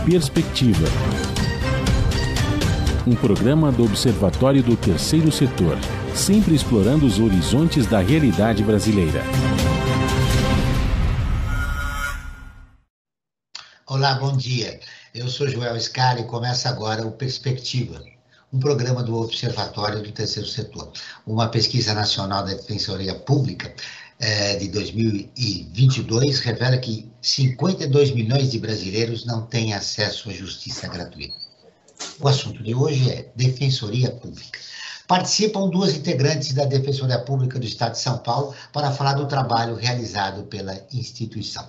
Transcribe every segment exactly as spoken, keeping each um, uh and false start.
Perspectiva. Um programa do Observatório do Terceiro Setor, sempre explorando os horizontes da realidade brasileira. Olá, bom dia. Eu sou Joel Scali e começa agora o Perspectiva, um programa do Observatório do Terceiro Setor. Uma pesquisa nacional da Defensoria Pública eh, de dois mil e vinte e dois revela que cinquenta e dois milhões de brasileiros não têm acesso à justiça gratuita. O assunto de hoje é Defensoria Pública. Participam duas integrantes da Defensoria Pública do Estado de São Paulo para falar do trabalho realizado pela instituição.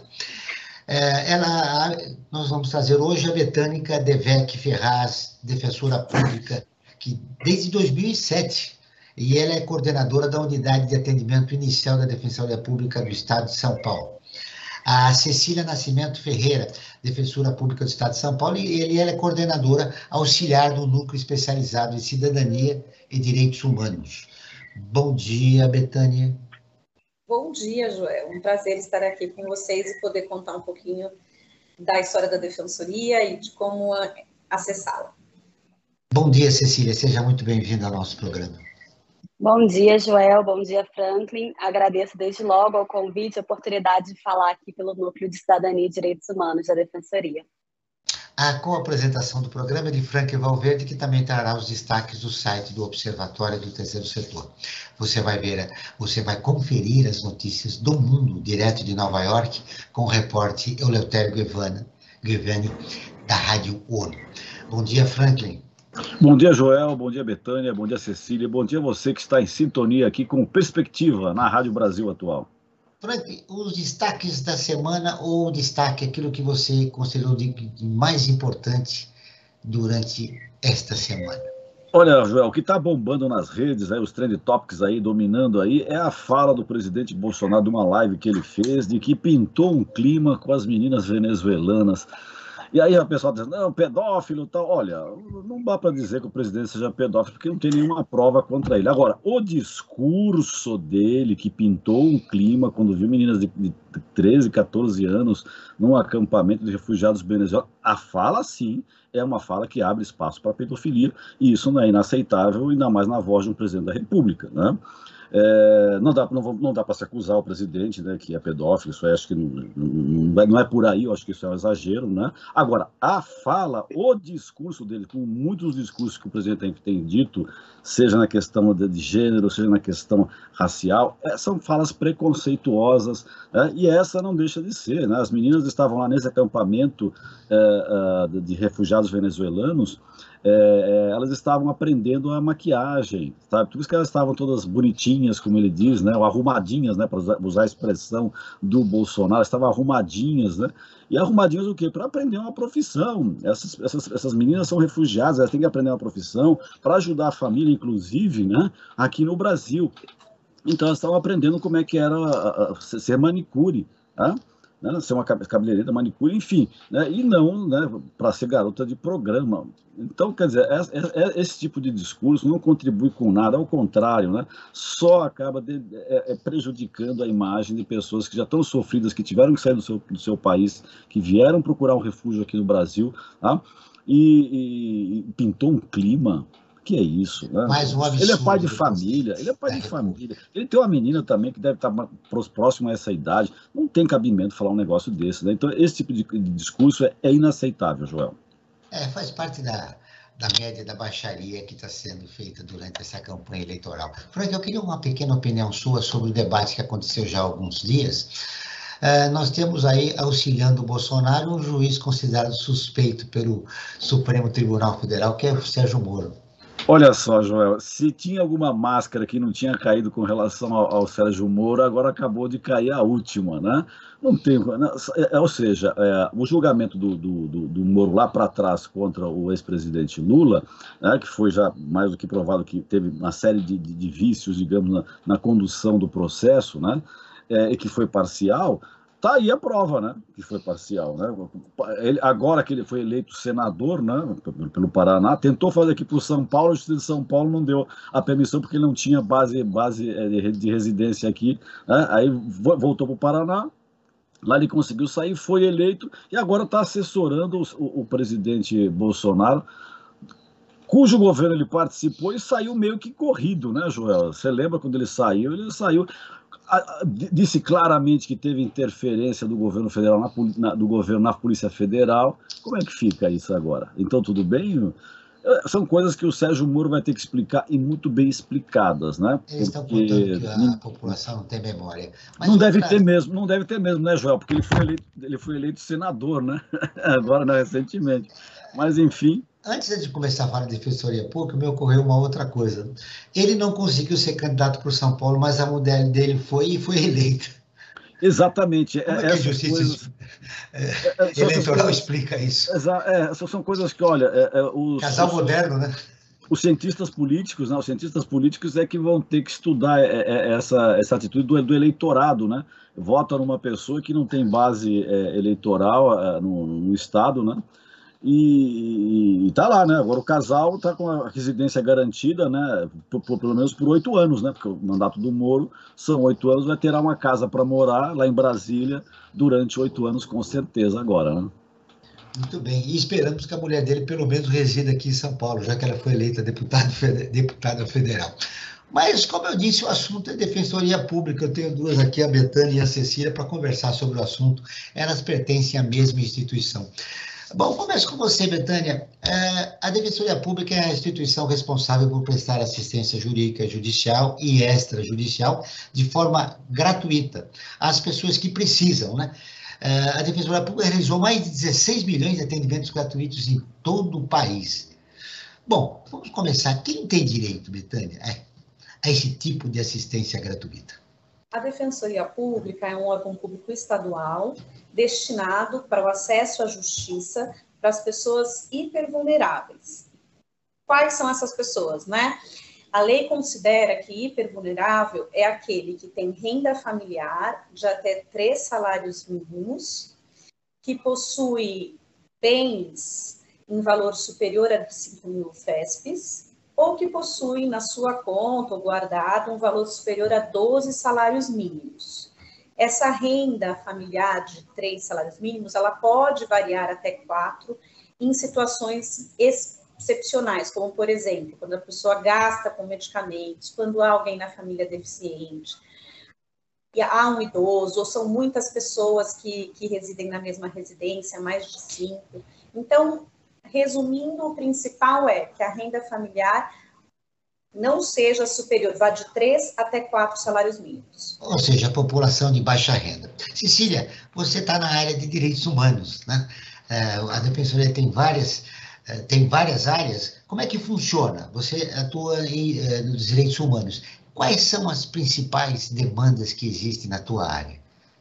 É, ela, nós vamos trazer hoje a Betânica Devec Ferraz, defensora pública, que desde dois mil e sete, e ela é coordenadora da Unidade de Atendimento Inicial da Defensoria Pública do Estado de São Paulo. A Cecília Nascimento Ferreira, defensora pública do Estado de São Paulo, e ele, ela é coordenadora auxiliar do Núcleo Especializado em Cidadania e Direitos Humanos. Bom dia, Betânia. Bom dia, Joel. Um prazer estar aqui com vocês e poder contar um pouquinho da história da Defensoria e de como acessá-la. Bom dia, Cecília. Seja muito bem-vinda ao nosso programa. Bom dia, Joel. Bom dia, Franklin. Agradeço desde logo o convite e a oportunidade de falar aqui pelo Núcleo de Cidadania e Direitos Humanos da Defensoria. Ah, com a apresentação do programa de Franklin Valverde, que também trará os destaques do site do Observatório do Terceiro Setor. Você vai ver, você vai conferir as notícias do mundo, direto de Nova York, com o repórter Eleutério Guevani, da Rádio ONU. Bom dia, Franklin. Bom dia, Joel. Bom dia, Betânia. Bom dia, Cecília. Bom dia a você que está em sintonia aqui com Perspectiva na Rádio Brasil Atual. Frank, os destaques da semana ou destaque aquilo que você considerou de mais importante durante esta semana? Olha, Joel, o que está bombando nas redes, aí, os trend topics aí, dominando aí, é a fala do presidente Bolsonaro de uma live que ele fez, de que pintou um clima com as meninas venezuelanas. E aí a pessoa diz, não, pedófilo e tal. Olha, não dá para dizer que o presidente seja pedófilo, porque não tem nenhuma prova contra ele. Agora, o discurso dele, que pintou um clima quando viu meninas de, de treze, quatorze anos num acampamento de refugiados venezuelanos, a fala, sim, é uma fala que abre espaço para pedofilia, e isso não é inaceitável, ainda mais na voz de um presidente da República, né? É, não dá, não, não dá para se acusar o presidente, né, que é pedófilo, isso aí, acho que não, não, é, não é por aí, eu acho que isso é um exagero, né? Agora, a fala, o discurso dele, com muitos discursos que o presidente tem, tem dito, seja na questão de, de gênero, seja na questão racial, é, são falas preconceituosas, né, e essa não deixa de ser, né? As meninas estavam lá nesse acampamento é, é, de refugiados venezuelanos. É, elas estavam aprendendo a maquiagem, sabe? Por isso que elas estavam todas bonitinhas, como ele diz, né? Ou arrumadinhas, né? Para usar, usar a expressão do Bolsonaro, estavam arrumadinhas, né? E arrumadinhas o quê? Para aprender uma profissão. Essas, essas, essas meninas são refugiadas, elas têm que aprender uma profissão para ajudar a família, inclusive, né? Aqui no Brasil. Então, elas estavam aprendendo como é que era a, a, ser manicure, tá? Né, ser uma cabeleireira, manicure, enfim, né, e não, né, para ser garota de programa. Então, quer dizer, é, é, é esse tipo de discurso não contribui com nada, ao contrário, né, só acaba de, é, é prejudicando a imagem de pessoas que já estão sofridas, que tiveram que sair do seu, do seu país, que vieram procurar um refúgio aqui no Brasil, tá, e, e pintou um clima. Que é isso, né? Mais um absurdo. Ele é pai de família, ele é pai de família. Ele tem uma menina também que deve estar próximo a essa idade. Não tem cabimento falar um negócio desse, né? Então, esse tipo de, de discurso é, é inaceitável, Joel. É, faz parte da, da média da baixaria que está sendo feita durante essa campanha eleitoral. Frank, eu queria uma pequena opinião sua sobre o debate que aconteceu já há alguns dias. Uh, nós temos aí, auxiliando o Bolsonaro, um juiz considerado suspeito pelo Supremo Tribunal Federal, que é o Sérgio Moro. Olha só, Joel, se tinha alguma máscara que não tinha caído com relação ao, ao Sérgio Moro, agora acabou de cair a última, né? Não tem, né? É, ou seja, é, o julgamento do, do, do, do Moro lá para trás contra o ex-presidente Lula, né, que foi já mais do que provado que teve uma série de, de, de vícios, digamos, na, na condução do processo, né? É, e que foi parcial. Tá aí a prova, né, que foi parcial, né? Ele, agora que ele foi eleito senador, né, pelo Paraná, tentou fazer aqui para o São Paulo, a Justiça de São Paulo não deu a permissão porque ele não tinha base, base de residência aqui, né? Aí voltou para o Paraná, Lá ele conseguiu sair, foi eleito e agora está assessorando o, o presidente Bolsonaro, cujo governo ele participou e saiu meio que corrido, né, Joel? Você lembra quando ele saiu? Ele saiu, disse claramente que teve interferência do governo federal na, na, do governo na Polícia Federal. Como é que fica isso agora? Então, tudo bem? São coisas que o Sérgio Moro vai ter que explicar e muito bem explicadas, né? Eles estão contando que a não, população não tem memória. Mas não deve ter mesmo, não deve ter mesmo, né, Joel? Porque ele foi eleito, ele foi eleito senador, né? Agora, né, recentemente. Mas, enfim... Antes de começar a falar de Defensoria Pública, me ocorreu uma outra coisa. Ele não conseguiu ser candidato por São Paulo, mas a mulher dele foi e foi eleita. Exatamente. Como é que a justiça coisas... é, eleitoral coisas... explica isso? É, são coisas que, olha... É, é, os, Casal os, moderno, né? Os cientistas políticos, né? Os cientistas políticos é que vão ter que estudar essa, essa atitude do, do eleitorado, né? Vota numa pessoa que não tem base é, eleitoral é, no, no Estado, né? E está lá, né? Agora o casal está com a residência garantida, né? Por, por, pelo menos por oito anos, né? Porque o mandato do Moro são oito anos, vai ter uma casa para morar lá em Brasília durante oito anos, com certeza, agora, né? Muito bem, e esperamos que a mulher dele pelo menos resida aqui em São Paulo, já que ela foi eleita deputada, deputada federal. Mas, como eu disse, o assunto é Defensoria Pública. Eu tenho duas aqui, a Betânia e a Cecília, para conversar sobre o assunto. Elas pertencem à mesma instituição. Bom, começo com você, Betânia. A Defensoria Pública é a instituição responsável por prestar assistência jurídica, judicial e extrajudicial de forma gratuita às pessoas que precisam, né? A Defensoria Pública realizou mais de dezesseis milhões de atendimentos gratuitos em todo o país. Bom, vamos começar. Quem tem direito, Betânia, a esse tipo de assistência gratuita? A Defensoria Pública é um órgão público estadual destinado para o acesso à justiça para as pessoas hipervulneráveis. Quais são essas pessoas, né? A lei considera que hipervulnerável é aquele que tem renda familiar de até três salários mínimos, que possui bens em valor superior a cinco mil F E S Ps, ou que possui na sua conta ou guardado um valor superior a doze salários mínimos. Essa renda familiar de três salários mínimos, ela pode variar até quatro em situações excepcionais, como, por exemplo, quando a pessoa gasta com medicamentos, quando há alguém na família deficiente, e há um idoso, ou são muitas pessoas que, que residem na mesma residência, mais de cinco. Então, resumindo, o principal é que a renda familiar não seja superior, vá de três até quatro salários mínimos. Ou seja, a população de baixa renda. Cecília, você está na área de direitos humanos, né? A Defensoria tem várias, tem várias áreas. Como é que funciona? Você atua em, nos direitos humanos. Quais são as principais demandas que existem na tua área?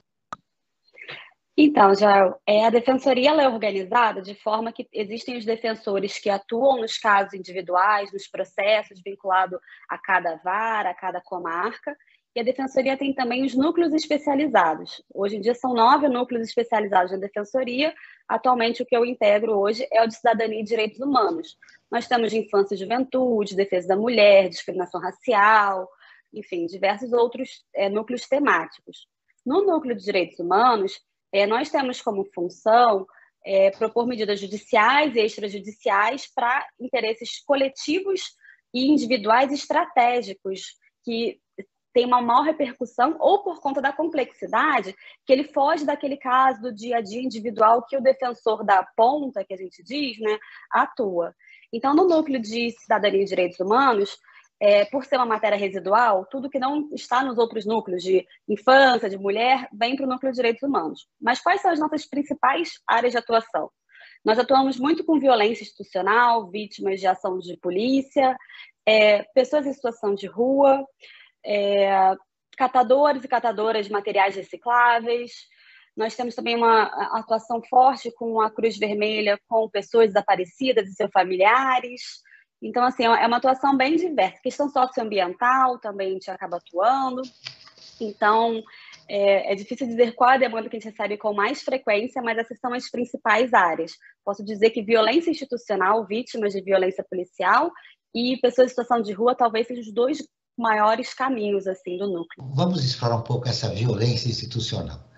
Então, Joel, é, a Defensoria ela é organizada de forma que existem os defensores que atuam nos casos individuais, nos processos vinculados a cada vara, a cada comarca, e a Defensoria tem também os núcleos especializados. Hoje em dia são nove núcleos especializados na Defensoria. Atualmente o que eu integro hoje é o de Cidadania e Direitos Humanos. Nós temos de infância e juventude, defesa da mulher, discriminação racial, enfim, diversos outros é, núcleos temáticos. No núcleo de Direitos Humanos, É, nós temos como função é, propor medidas judiciais e extrajudiciais para interesses coletivos e individuais estratégicos que têm uma maior repercussão ou por conta da complexidade, que ele foge daquele caso do dia a dia individual que o defensor da ponta, que a gente diz, né, atua. Então, no núcleo de Cidadania e Direitos Humanos, É, por ser uma matéria residual, tudo que não está nos outros núcleos de infância, de mulher, vem para o núcleo de direitos humanos. Mas quais são as nossas principais áreas de atuação? Nós atuamos muito com violência institucional, vítimas de ação de polícia, é, pessoas em situação de rua, é, catadores e catadoras de materiais recicláveis. Nós temos também uma atuação forte com a Cruz Vermelha, com pessoas desaparecidas e seus familiares. Então, assim, é uma atuação bem diversa. Questão socioambiental também a gente acaba atuando. Então, é, é difícil dizer qual a demanda que a gente recebe com mais frequência, mas essas são as principais áreas. Posso dizer que violência institucional, vítimas de violência policial e pessoas em situação de rua talvez sejam os dois maiores caminhos assim, do núcleo. Vamos explorar um pouco essa violência institucional.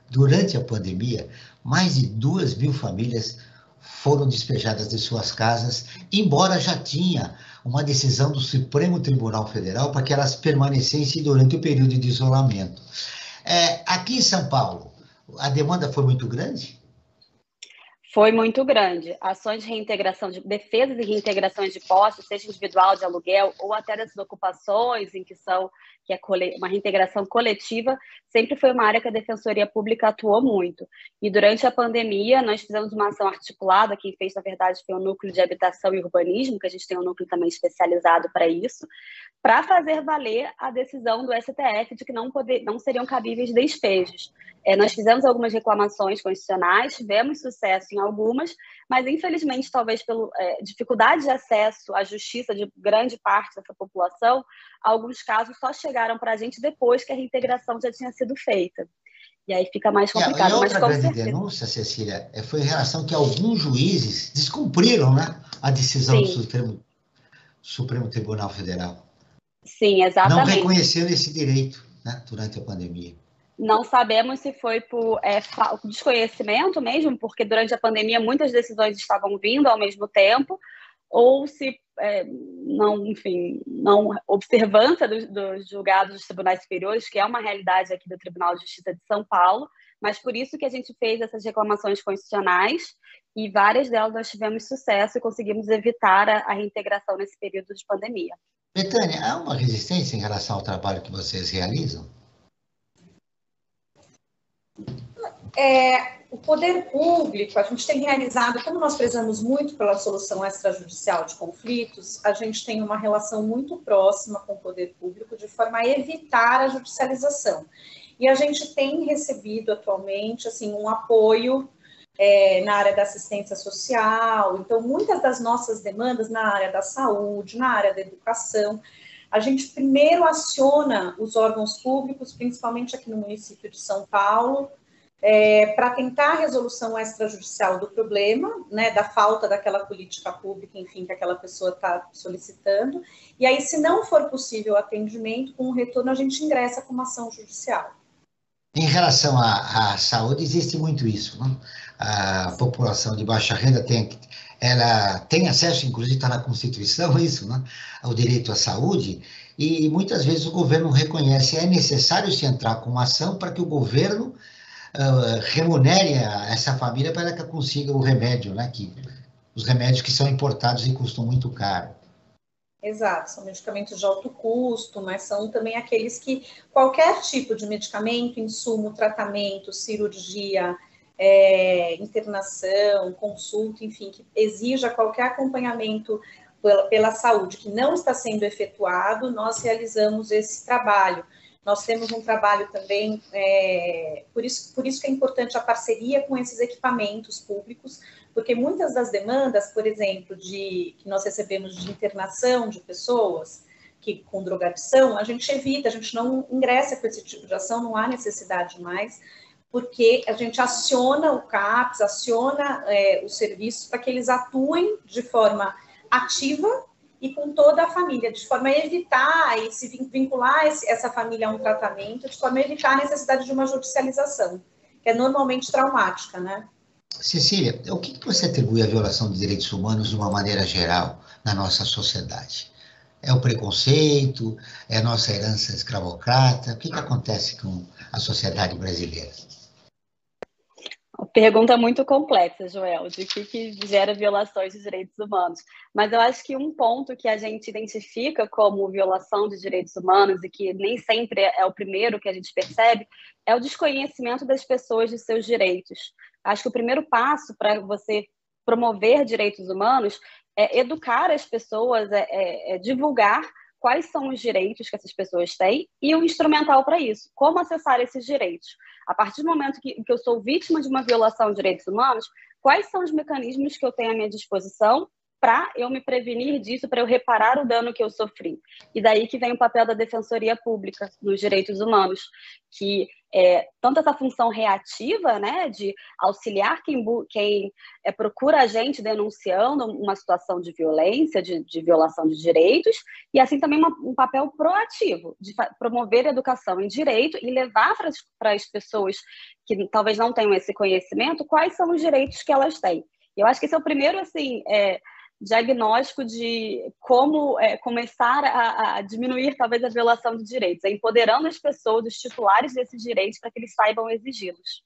durante a pandemia, mais de duas mil famílias foram despejadas de suas casas, embora já tinha uma decisão do Supremo Tribunal Federal para que elas permanecessem durante o período de isolamento. É, aqui em São Paulo, a demanda foi muito grande? Foi muito grande. Ações de reintegração, de defesas e reintegrações de postos, seja individual, de aluguel, ou até dessas ocupações em que são que é uma reintegração coletiva, sempre foi uma área que a Defensoria Pública atuou muito. E durante a pandemia, nós fizemos uma ação articulada, quem fez, na verdade, foi o Núcleo de Habitação e Urbanismo, que a gente tem um núcleo também especializado para isso, para fazer valer a decisão do S T F de que não, poder, não seriam cabíveis despejos. É, nós fizemos algumas reclamações constitucionais, tivemos sucesso em algumas, mas infelizmente, talvez pela é, dificuldade de acesso à justiça de grande parte dessa população, alguns casos só chegaram para a gente depois que a reintegração já tinha sido feita. E aí fica mais complicado. E a outra mas, grande certeza. denúncia, Cecília, foi em relação que alguns juízes descumpriram, né, a decisão Sim. do Supremo, Supremo Tribunal Federal. Sim, exatamente. Não reconheceram esse direito, né, durante a pandemia. Não sabemos se foi por é, desconhecimento mesmo, porque durante a pandemia muitas decisões estavam vindo ao mesmo tempo, ou se é, não, enfim, não observância dos, dos julgados dos tribunais superiores, que é uma realidade aqui do Tribunal de Justiça de São Paulo, mas por isso que a gente fez essas reclamações constitucionais e várias delas nós tivemos sucesso e conseguimos evitar a, a reintegração nesse período de pandemia. Betânia, há uma resistência em relação ao trabalho que vocês realizam? É, o poder público, a gente tem realizado, como nós prezamos muito pela solução extrajudicial de conflitos, a gente tem uma relação muito próxima com o poder público, de forma a evitar a judicialização. E a gente tem recebido atualmente assim, um apoio é, na área da assistência social, então muitas das nossas demandas na área da saúde, na área da educação, a gente primeiro aciona os órgãos públicos, principalmente aqui no município de São Paulo, É, para tentar a resolução extrajudicial do problema, né, da falta daquela política pública, enfim, que aquela pessoa está solicitando, e aí, se não for possível o atendimento, com o retorno, a gente ingressa com uma ação judicial. Em relação à, à saúde, existe muito isso, né? A população de baixa renda tem, ela tem acesso, inclusive está na Constituição, isso, né? Ao direito à saúde, e muitas vezes o governo reconhece, é necessário se entrar com uma ação para que o governo Uh, remunere a essa família para que ela consiga o remédio, né? Que, os remédios que são importados e custam muito caro. Exato, são medicamentos de alto custo, mas são também aqueles que qualquer tipo de medicamento, insumo, tratamento, cirurgia, é, internação, consulta, enfim, que exija qualquer acompanhamento pela, pela saúde que não está sendo efetuado, nós realizamos esse trabalho. Nós temos um trabalho também, é, por, isso, por isso que é importante a parceria com esses equipamentos públicos, porque muitas das demandas, por exemplo, de, que nós recebemos de internação de pessoas que, com drogadição, a gente evita, a gente não ingressa com esse tipo de ação, não há necessidade mais, porque a gente aciona o CAPS, aciona é, os serviços para que eles atuem de forma ativa e com toda a família, de forma a evitar e se vincular essa família a um tratamento, de forma a evitar a necessidade de uma judicialização, que é normalmente traumática, né? Cecília, o que você atribui à violação de direitos humanos de uma maneira geral na nossa sociedade? É o preconceito? É a nossa herança escravocrata? O que, que acontece com a sociedade brasileira? Pergunta muito complexa, Joel, de que, que gera violações de direitos humanos. Mas eu acho que um ponto que a gente identifica como violação de direitos humanos e que nem sempre é o primeiro que a gente percebe é o desconhecimento das pessoas de seus direitos. Acho que o primeiro passo para você promover direitos humanos é educar as pessoas, é, é, é divulgar quais são os direitos que essas pessoas têm e o instrumental para isso, como acessar esses direitos. A partir do momento que, que eu sou vítima de uma violação de direitos humanos, quais são os mecanismos que eu tenho à minha disposição para eu me prevenir disso, para eu reparar o dano que eu sofri? E daí que vem o papel da Defensoria Pública nos direitos humanos, que é, tanto essa função reativa, né, de auxiliar quem, quem é, procura a gente denunciando uma situação de violência, de, de violação de direitos, e assim também uma, um papel proativo, de promover a educação em direito e levar para as pessoas que talvez não tenham esse conhecimento quais são os direitos que elas têm. Eu acho que esse é o primeiro, assim, é, diagnóstico de como é, começar a, a diminuir, talvez, a violação de direitos, é empoderando as pessoas, os titulares desses direitos, para que eles saibam exigi-los.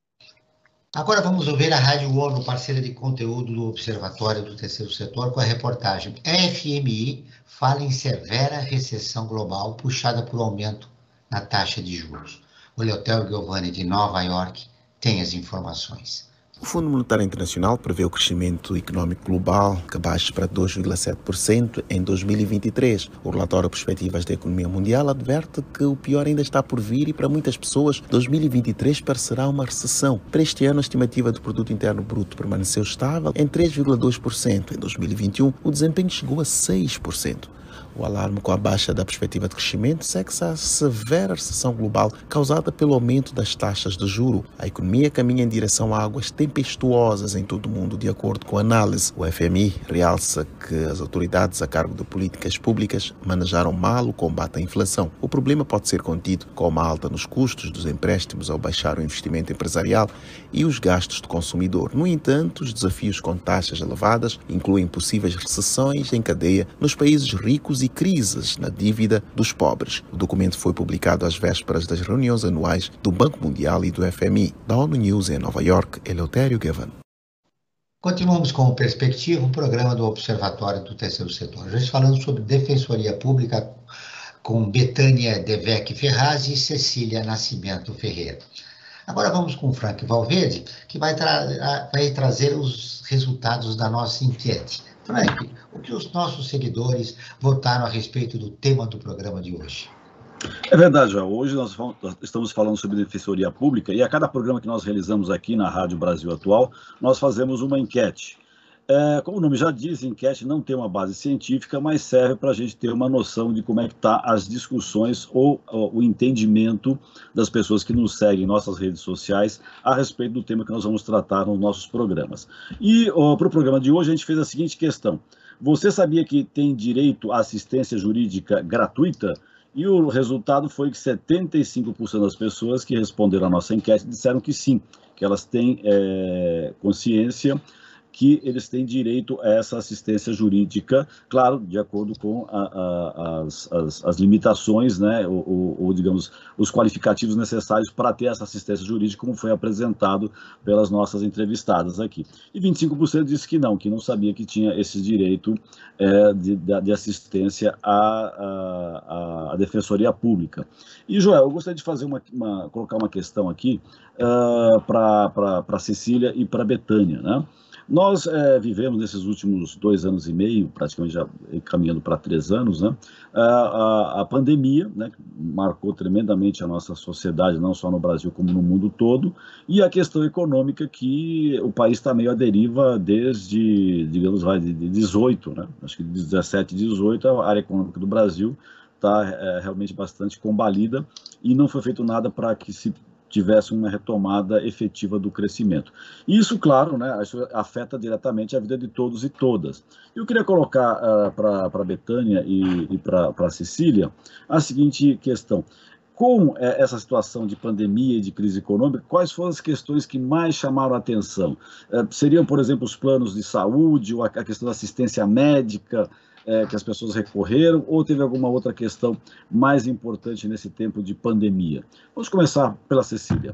Agora vamos ouvir a Rádio O N U, parceira de conteúdo do Observatório do Terceiro Setor, com a reportagem F M I fala em severa recessão global puxada por aumento na taxa de juros. O Eleutério Giovanni, de Nova York, tem as informações. O Fundo Monetário Internacional prevê o crescimento econômico global que baixe para dois vírgula sete por cento em dois mil e vinte e três. O relatório Perspectivas da Economia Mundial adverte que o pior ainda está por vir e para muitas pessoas dois mil e vinte e três parecerá uma recessão. Para este ano, a estimativa do Produto Interno Bruto permaneceu estável em três vírgula dois por cento. Em dois mil e vinte e um, o desempenho chegou a seis por cento. O alarme com a baixa da perspectiva de crescimento segue-se à severa recessão global causada pelo aumento das taxas de juro. A economia caminha em direção a águas tempestuosas em todo o mundo, de acordo com a análise. O F M I realça que as autoridades a cargo de políticas públicas manejaram mal o combate à inflação. O problema pode ser contido com uma alta nos custos dos empréstimos ao baixar o investimento empresarial e os gastos do consumidor. No entanto, os desafios com taxas elevadas incluem possíveis recessões em cadeia nos países ricos e crises na dívida dos pobres. O documento foi publicado às vésperas das reuniões anuais do Banco Mundial e do F M I. Da ONU News em Nova York, Eleutério Giovanni. Continuamos com o Perspectiva, o programa do Observatório do Terceiro Setor. Já falando sobre Defensoria Pública com Betânia Devec Ferraz e Cecília Nascimento Ferreira. Agora vamos com o Frank Valverde, que vai, tra vai trazer os resultados da nossa enquete. Frank, o que os nossos seguidores votaram a respeito do tema do programa de hoje? É verdade, João. Hoje nós estamos falando sobre defensoria pública e a cada programa que nós realizamos aqui na Rádio Brasil Atual, nós fazemos uma enquete. É, como o nome já diz, enquete não tem uma base científica, mas serve para a gente ter uma noção de como é que estão as discussões ou, ou o entendimento das pessoas que nos seguem em nossas redes sociais a respeito do tema que nós vamos tratar nos nossos programas. E para o programa de hoje a gente fez a seguinte questão: você sabia que tem direito à assistência jurídica gratuita? E o resultado foi que setenta e cinco por cento das pessoas que responderam à nossa enquete disseram que sim, que elas têm é, consciência que eles têm direito a essa assistência jurídica, claro, de acordo com a, a, as, as, as limitações, né, ou, ou, ou, digamos, os qualificativos necessários para ter essa assistência jurídica, como foi apresentado pelas nossas entrevistadas aqui. E vinte e cinco por cento disse que não, que não sabia que tinha esse direito é, de, de assistência à, à, à Defensoria Pública. E, Joel, eu gostaria de fazer uma, uma, colocar uma questão aqui uh, para a Cecília e para a Betânia, né? Nós é, vivemos nesses últimos dois anos e meio, praticamente já caminhando para três anos, né, a, a, a pandemia, né, marcou tremendamente a nossa sociedade, não só no Brasil como no mundo todo, e a questão econômica que o país está meio à deriva desde, digamos, vai, de dezoito, né, acho que de dezessete, dezoito, a área econômica do Brasil está é, realmente bastante combalida e não foi feito nada para que se tivesse uma retomada efetiva do crescimento. Isso, claro, né, isso afeta diretamente a vida de todos e todas. Eu queria colocar uh, para a Betânia e, e para a Cecília a seguinte questão: com eh, essa situação de pandemia e de crise econômica, quais foram as questões que mais chamaram a atenção? Eh, seriam, por exemplo, os planos de saúde, ou a, a questão da assistência médica, É, que as pessoas recorreram, ou teve alguma outra questão mais importante nesse tempo de pandemia? Vamos começar pela Cecília.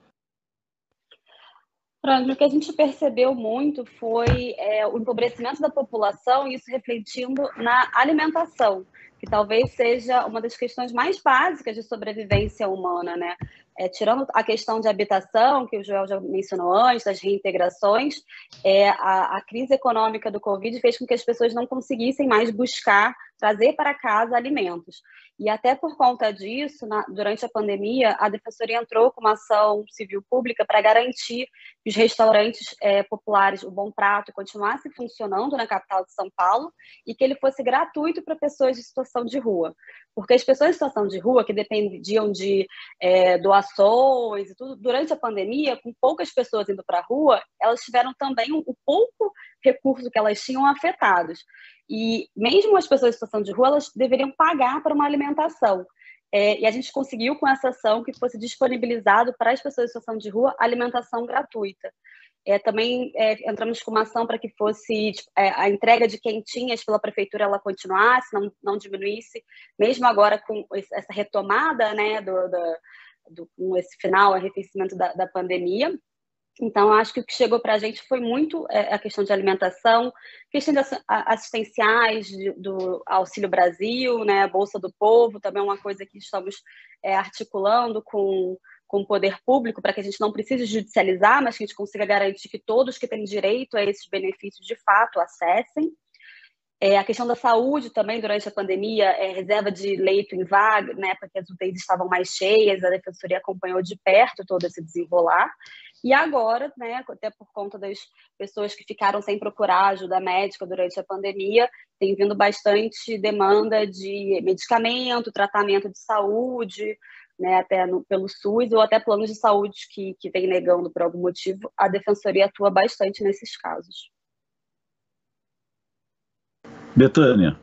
Frank, o que a gente percebeu muito foi é, o empobrecimento da população e isso refletindo na alimentação, que talvez seja uma das questões mais básicas de sobrevivência humana, né? É, tirando a questão de habitação, que o Joel já mencionou antes, das reintegrações, é, a, a crise econômica do Covid fez com que as pessoas não conseguissem mais buscar, trazer para casa alimentos. E até por conta disso, na, durante a pandemia, a Defensoria entrou com uma ação civil pública para garantir que os restaurantes é, populares, o Bom Prato, continuasse funcionando na capital de São Paulo e que ele fosse gratuito para pessoas de situação de rua. Porque as pessoas em situação de rua, que dependiam de é, doações e tudo, durante a pandemia, com poucas pessoas indo para a rua, elas tiveram também o um, um pouco recurso que elas tinham afetados. E mesmo as pessoas em situação de rua, elas deveriam pagar para uma alimentação. É, e a gente conseguiu, com essa ação, que fosse disponibilizado para as pessoas em situação de rua alimentação gratuita. É, também é, entramos com uma ação para que fosse tipo, é, a entrega de quentinhas pela prefeitura ela continuasse, não, não diminuísse, mesmo agora com essa retomada, né, do, do, do, com esse final, arrefecimento da, da pandemia. Então, acho que o que chegou para a gente foi muito é, a questão de alimentação, questões assistenciais de, do Auxílio Brasil, né, a Bolsa do Povo, também é uma coisa que estamos é, articulando com com o poder público, para que a gente não precise judicializar, mas que a gente consiga garantir que todos que têm direito a esses benefícios, de fato, acessem. É, a questão da saúde também, durante a pandemia, é, reserva de leito em vaga, né, porque as U T Is estavam mais cheias, a Defensoria acompanhou de perto todo esse desenrolar. E agora, né, até por conta das pessoas que ficaram sem procurar ajuda médica durante a pandemia, tem vindo bastante demanda de medicamento, tratamento de saúde, né, até no, pelo SUS, ou até planos de saúde que, que vem negando por algum motivo. A Defensoria atua bastante nesses casos. Betânia.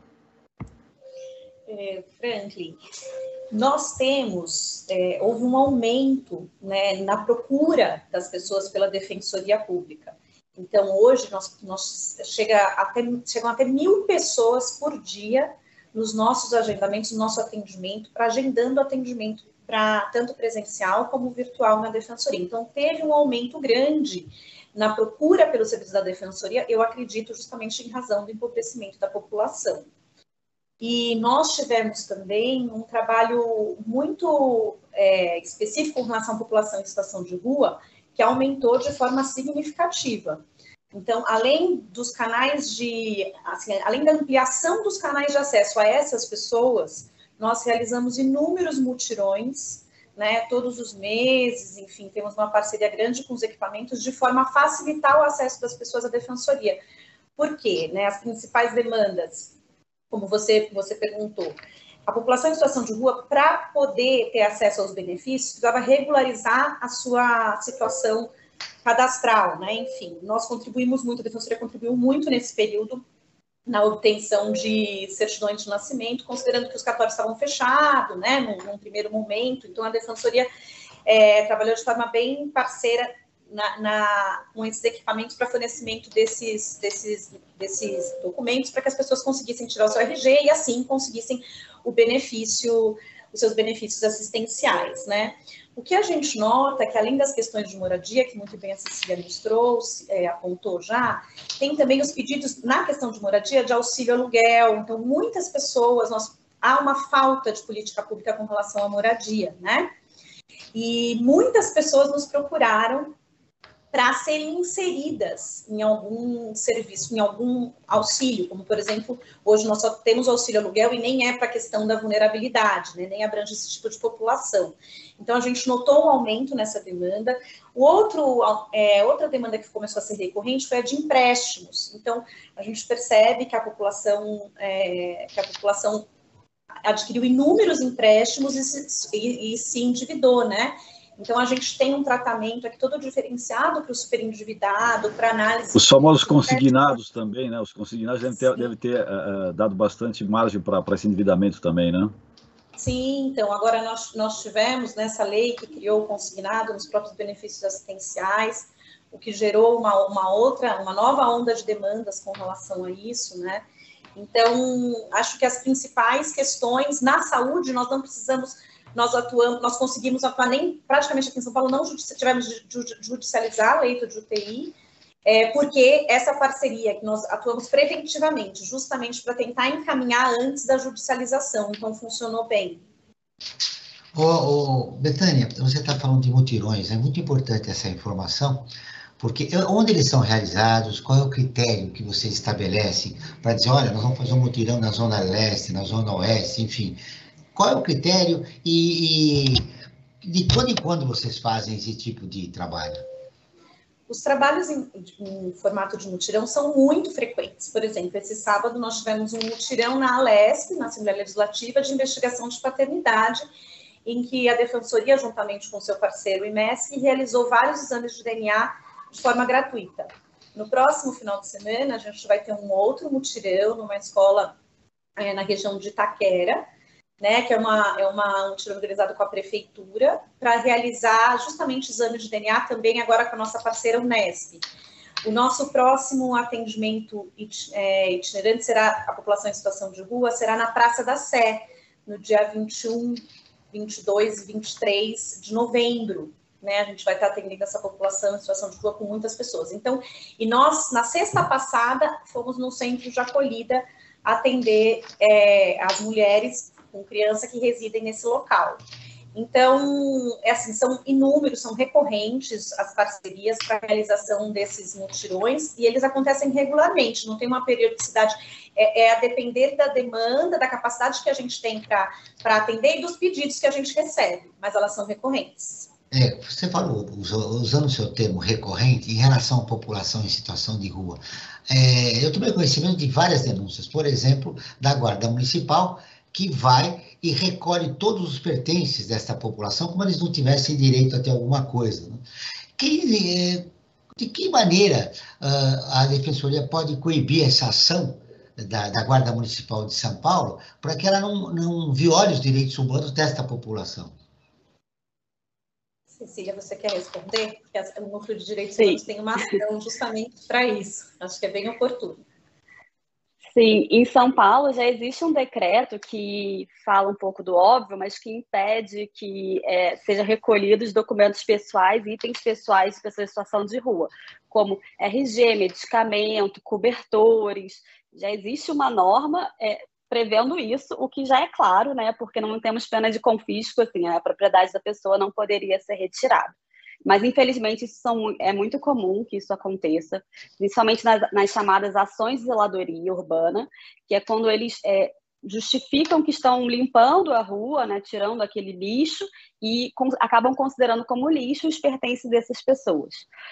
É, Franklin, nós temos, é, houve um aumento, né, na procura das pessoas pela Defensoria Pública. Então, hoje, nós, nós chega até, chegam até mil pessoas por dia nos nossos agendamentos, no nosso atendimento, para agendando atendimento para tanto presencial como virtual na Defensoria. Então, teve um aumento grande na procura pelo serviço da Defensoria, eu acredito justamente em razão do empobrecimento da população. E nós tivemos também um trabalho muito é, específico com relação à população em situação de rua, que aumentou de forma significativa. Então, além dos canais de, assim, além da ampliação dos canais de acesso a essas pessoas, nós realizamos inúmeros mutirões, né, todos os meses, enfim, temos uma parceria grande com os equipamentos, de forma a facilitar o acesso das pessoas à Defensoria. Por quê? Né, as principais demandas, como você, você perguntou, a população em situação de rua, para poder ter acesso aos benefícios, precisava regularizar a sua situação cadastral, né, enfim, nós contribuímos muito, a Defensoria contribuiu muito nesse período, na obtenção de certidões de nascimento, considerando que os cartórios estavam fechados, né, num, num primeiro momento. Então, a Defensoria é, trabalhou de forma bem parceira na, na, com esses equipamentos para fornecimento desses, desses, desses documentos, para que as pessoas conseguissem tirar o seu R G e, assim, conseguissem o benefício, os seus benefícios assistenciais, né. O que a gente nota é que, além das questões de moradia, que muito bem a Cecília nos trouxe, é, apontou já, tem também os pedidos, na questão de moradia, de auxílio aluguel. Então, muitas pessoas, nós, há uma falta de política pública com relação à moradia, né? E muitas pessoas nos procuraram para serem inseridas em algum serviço, em algum auxílio, como, por exemplo, hoje nós só temos auxílio aluguel e nem é para a questão da vulnerabilidade, né, nem abrange esse tipo de população. Então, a gente notou um aumento nessa demanda. O outro, é, outra demanda que começou a ser recorrente foi a de empréstimos. Então, a gente percebe que a população, é, que a população adquiriu inúmeros empréstimos e se, e, e se endividou, né? Então, a gente tem um tratamento aqui todo diferenciado para o superendividado, para análise... Os famosos consignados também, né? Os consignados devem ter, deve ter uh, dado bastante margem para esse endividamento também, né? Sim, então, agora nós, nós tivemos nessa lei que criou o consignado nos próprios benefícios assistenciais, o que gerou uma, uma outra, uma nova onda de demandas com relação a isso, né? Então, acho que as principais questões na saúde, nós não precisamos... Nós atuamos, nós conseguimos atuar nem praticamente aqui em São Paulo, não tivemos de judicializar leito de U T I, é, porque essa parceria que nós atuamos preventivamente, justamente para tentar encaminhar antes da judicialização, então funcionou bem. Ô, ô, Betânia, você está falando de mutirões, é muito importante essa informação, porque onde eles são realizados, qual é o critério que você estabelece para dizer, olha, nós vamos fazer um mutirão na Zona Leste, na Zona Oeste, enfim... Qual é o critério e, e de quando em quando vocês fazem esse tipo de trabalho? Os trabalhos em, em formato de mutirão são muito frequentes. Por exemplo, esse sábado nós tivemos um mutirão na Alesp, na Assembleia Legislativa, de investigação de paternidade, em que a Defensoria, juntamente com seu parceiro, o IMESC, realizou vários exames de D N A de forma gratuita. No próximo final de semana, a gente vai ter um outro mutirão numa escola é, na região de Itaquera, né, que é uma, é uma, um mutirão organizado com a prefeitura, para realizar justamente exames de D N A, também agora com a nossa parceira Unesp. O nosso próximo atendimento itinerante será, a população em situação de rua, será na Praça da Sé, no dia vinte e um, vinte e dois e vinte e três de novembro. Né, a gente vai estar atendendo essa população em situação de rua com muitas pessoas. Então, e nós, na sexta passada, fomos no centro de acolhida atender é, as mulheres com criança que residem nesse local. Então, é assim, são inúmeros, são recorrentes as parcerias para a realização desses mutirões, e eles acontecem regularmente, não tem uma periodicidade, é, é a depender da demanda, da capacidade que a gente tem para atender e dos pedidos que a gente recebe, mas elas são recorrentes. É, você falou, usando o seu termo recorrente, em relação à população em situação de rua. É, eu tomei conhecimento de várias denúncias, por exemplo, da Guarda Municipal, que vai e recolhe todos os pertences desta população, como eles não tivessem direito a ter alguma coisa. Né? Que, de que maneira uh, a Defensoria pode coibir essa ação da, da Guarda Municipal de São Paulo para que ela não, não viole os direitos humanos desta população? Cecília, você quer responder? Porque o Núcleo de Direitos Humanos tem uma ação justamente para isso. Acho que é bem oportuno. Sim, em São Paulo já existe um decreto que fala um pouco do óbvio, mas que impede que é, sejam recolhidos documentos pessoais, itens pessoais de pessoas em situação de rua, como R G, medicamento, cobertores. Já existe uma norma é, prevendo isso, o que já é claro, né? Porque não temos pena de confisco, assim, a propriedade da pessoa não poderia ser retirada. Mas, infelizmente, isso são, é muito comum que isso aconteça, principalmente nas, nas chamadas ações de zeladoria urbana, que é quando eles é, justificam que estão limpando a rua, né, tirando aquele lixo, e com, acabam considerando como lixo os pertences dessas pessoas.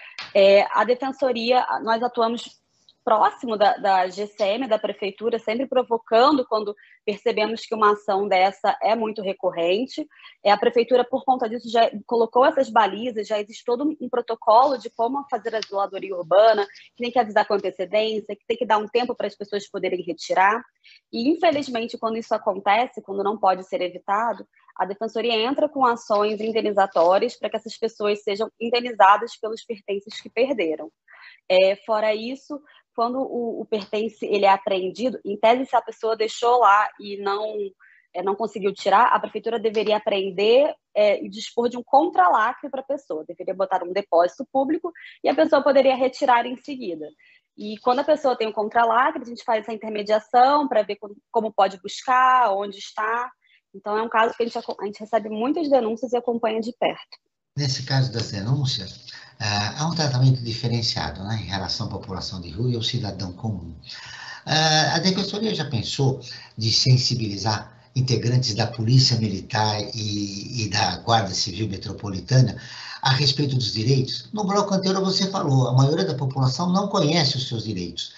É, a Defensoria, nós atuamos próximo da, da G C M, da Prefeitura, sempre provocando quando percebemos que uma ação dessa é muito recorrente. É, a Prefeitura, por conta disso, já colocou essas balizas, já existe todo um protocolo de como fazer a zeladoria urbana, que tem que avisar com antecedência, que tem que dar um tempo para as pessoas poderem retirar. E, infelizmente, quando isso acontece, quando não pode ser evitado, a Defensoria entra com ações indenizatórias para que essas pessoas sejam indenizadas pelos pertences que perderam. É, fora isso, quando o, o pertence ele é apreendido, em tese, se a pessoa deixou lá e não, é, não conseguiu tirar, a prefeitura deveria apreender é, e dispor de um contralacre para a pessoa, deveria botar um depósito público e a pessoa poderia retirar em seguida. E quando a pessoa tem o contralacre, a gente faz essa intermediação para ver como, como pode buscar, onde está. Então, é um caso que a gente, a gente recebe muitas denúncias e acompanha de perto. Nesse caso das denúncias, uh, há um tratamento diferenciado, né, em relação à população de rua e ao cidadão comum. Uh, a Defensoria já pensou de sensibilizar integrantes da Polícia Militar e, e da Guarda Civil Metropolitana a respeito dos direitos? No bloco anterior você falou, a maioria da população não conhece os seus direitos.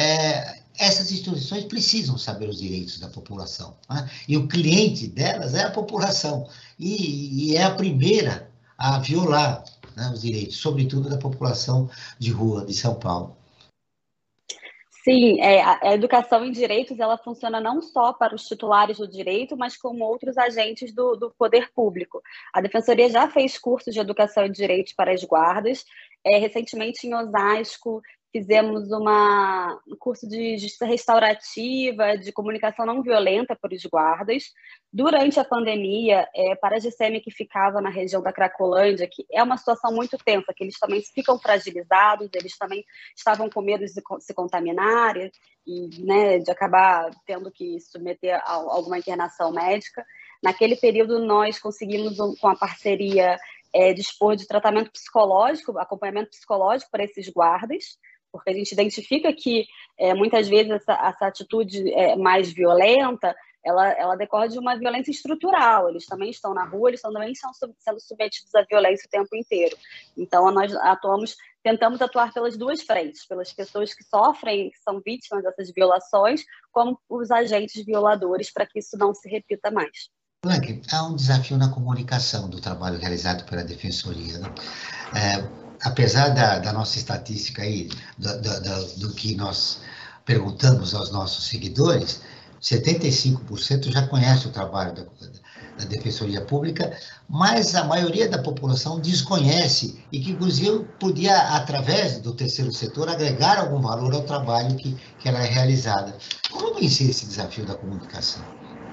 É, essas instituições precisam saber os direitos da população, né? E o cliente delas é a população, e, e é a primeira a violar, né, os direitos, sobretudo da população de rua de São Paulo. Sim, é, a educação em direitos ela funciona não só para os titulares do direito, mas como outros agentes do, do poder público. A Defensoria já fez cursos de educação em direitos para as guardas. É, recentemente, em Osasco, fizemos uma, um curso de justiça restaurativa, de comunicação não violenta para os guardas. Durante a pandemia, é, para a G C M que ficava na região da Cracolândia, que é uma situação muito tensa, que eles também ficam fragilizados, eles também estavam com medo de se contaminar e, né, de acabar tendo que submeter a alguma internação médica. Naquele período, nós conseguimos, com a parceria, é, dispor de tratamento psicológico, acompanhamento psicológico para esses guardas, porque a gente identifica que é, muitas vezes essa, essa atitude é, mais violenta, ela, ela decorre de uma violência estrutural. Eles também estão na rua, eles também estão sendo submetidos à violência o tempo inteiro. Então, nós atuamos tentamos atuar pelas duas frentes, pelas pessoas que sofrem, que são vítimas dessas violações, como os agentes violadores, para que isso não se repita mais. Frank, há um desafio na comunicação do trabalho realizado pela Defensoria, né? É, apesar da, da nossa estatística aí, do, do, do, do que nós perguntamos aos nossos seguidores, setenta e cinco por cento já conhece o trabalho da, da Defensoria Pública, mas a maioria da população desconhece e que, inclusive, podia, através do terceiro setor, agregar algum valor ao trabalho que, que ela é realizada. Como vencer esse desafio da comunicação?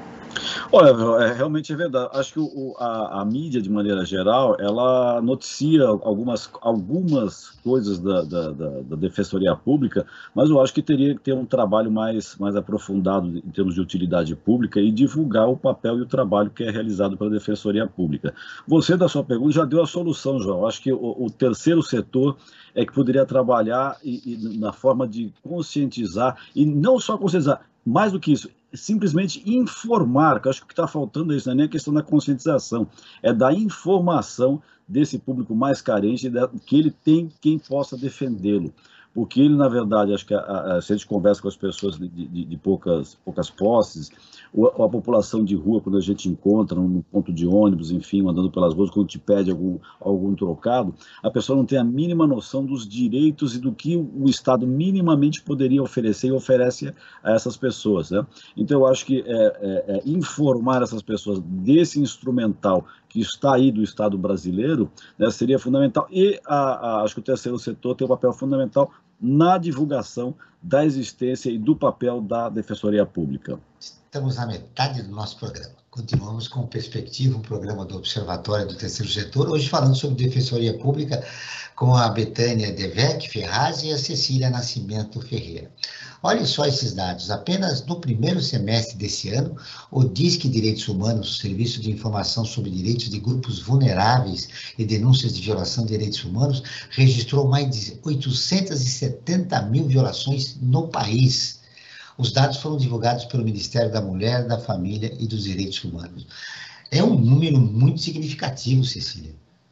Olha, é, realmente é verdade. Acho que o, a, a mídia, de maneira geral, ela noticia algumas, algumas coisas da, da, da, da Defensoria Pública, mas eu acho que teria que ter um trabalho mais, mais aprofundado em termos de utilidade pública e divulgar o papel e o trabalho que é realizado pela Defensoria Pública. Você, da sua pergunta, já deu a solução, João. Acho que o, o terceiro setor é que poderia trabalhar e, e, na forma de conscientizar, e não só conscientizar, mais do que isso, simplesmente informar, que eu acho que o que está faltando é isso, não é nem a questão da conscientização, é da informação desse público mais carente, que ele tem quem possa defendê-lo. Porque ele, na verdade, acho que a, a, se a gente conversa com as pessoas de, de, de poucas, poucas posses, ou a população de rua, quando a gente encontra no ponto de ônibus, enfim, andando pelas ruas, quando te pede algum, algum trocado, a pessoa não tem a mínima noção dos direitos e do que o Estado minimamente poderia oferecer e oferece a essas pessoas, né? Então, eu acho que é, é, é informar essas pessoas desse instrumental que está aí do Estado brasileiro, né, seria fundamental. E a, a, acho que o terceiro setor tem um papel fundamental na divulgação da existência e do papel da Defensoria Pública. Estamos na metade do nosso programa. Continuamos com Perspectiva, um programa do Observatório do Terceiro Setor, hoje falando sobre Defensoria Pública com a Betânia Devec Ferraz e a Cecília Nascimento Ferreira. Olhem só esses dados. Apenas no primeiro semestre desse ano, o Disque Direitos Humanos, o Serviço de Informação sobre Direitos de Grupos Vulneráveis e Denúncias de Violação de Direitos Humanos, registrou mais de oitocentas e setenta mil violações no país. Os dados foram divulgados pelo Ministério da Mulher, da Família e dos Direitos Humanos. É um número muito significativo, Cecília.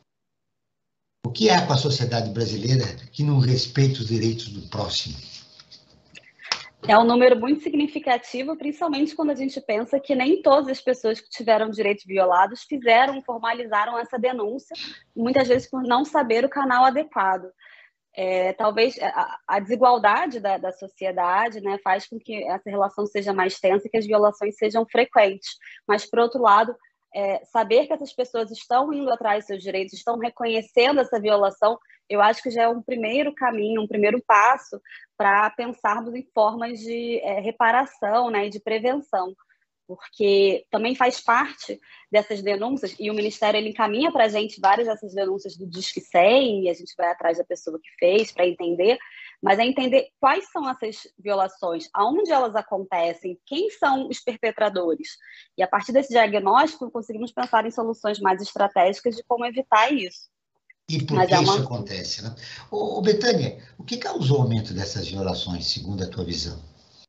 O que há com a sociedade brasileira que não respeita os direitos do próximo? É um número muito significativo, principalmente quando a gente pensa que nem todas as pessoas que tiveram direitos violados fizeram, formalizaram essa denúncia, muitas vezes por não saber o canal adequado. É, talvez a, a desigualdade da, da sociedade, né, faz com que essa relação seja mais tensa e que as violações sejam frequentes. Mas, por outro lado, é, saber que essas pessoas estão indo atrás dos seus direitos, estão reconhecendo essa violação, eu acho que já é um primeiro caminho, um primeiro passo para pensarmos em formas de é, reparação, né, e de prevenção. Porque também faz parte dessas denúncias, e o Ministério ele encaminha para a gente várias dessas denúncias do Disque cem, e a gente vai atrás da pessoa que fez para entender, mas é entender quais são essas violações, aonde elas acontecem, quem são os perpetradores. E a partir desse diagnóstico, conseguimos pensar em soluções mais estratégicas de como evitar isso. E por mas que é uma... isso acontece, né? Ô, ô, Betânia, o que causou o aumento dessas violações, segundo a tua visão?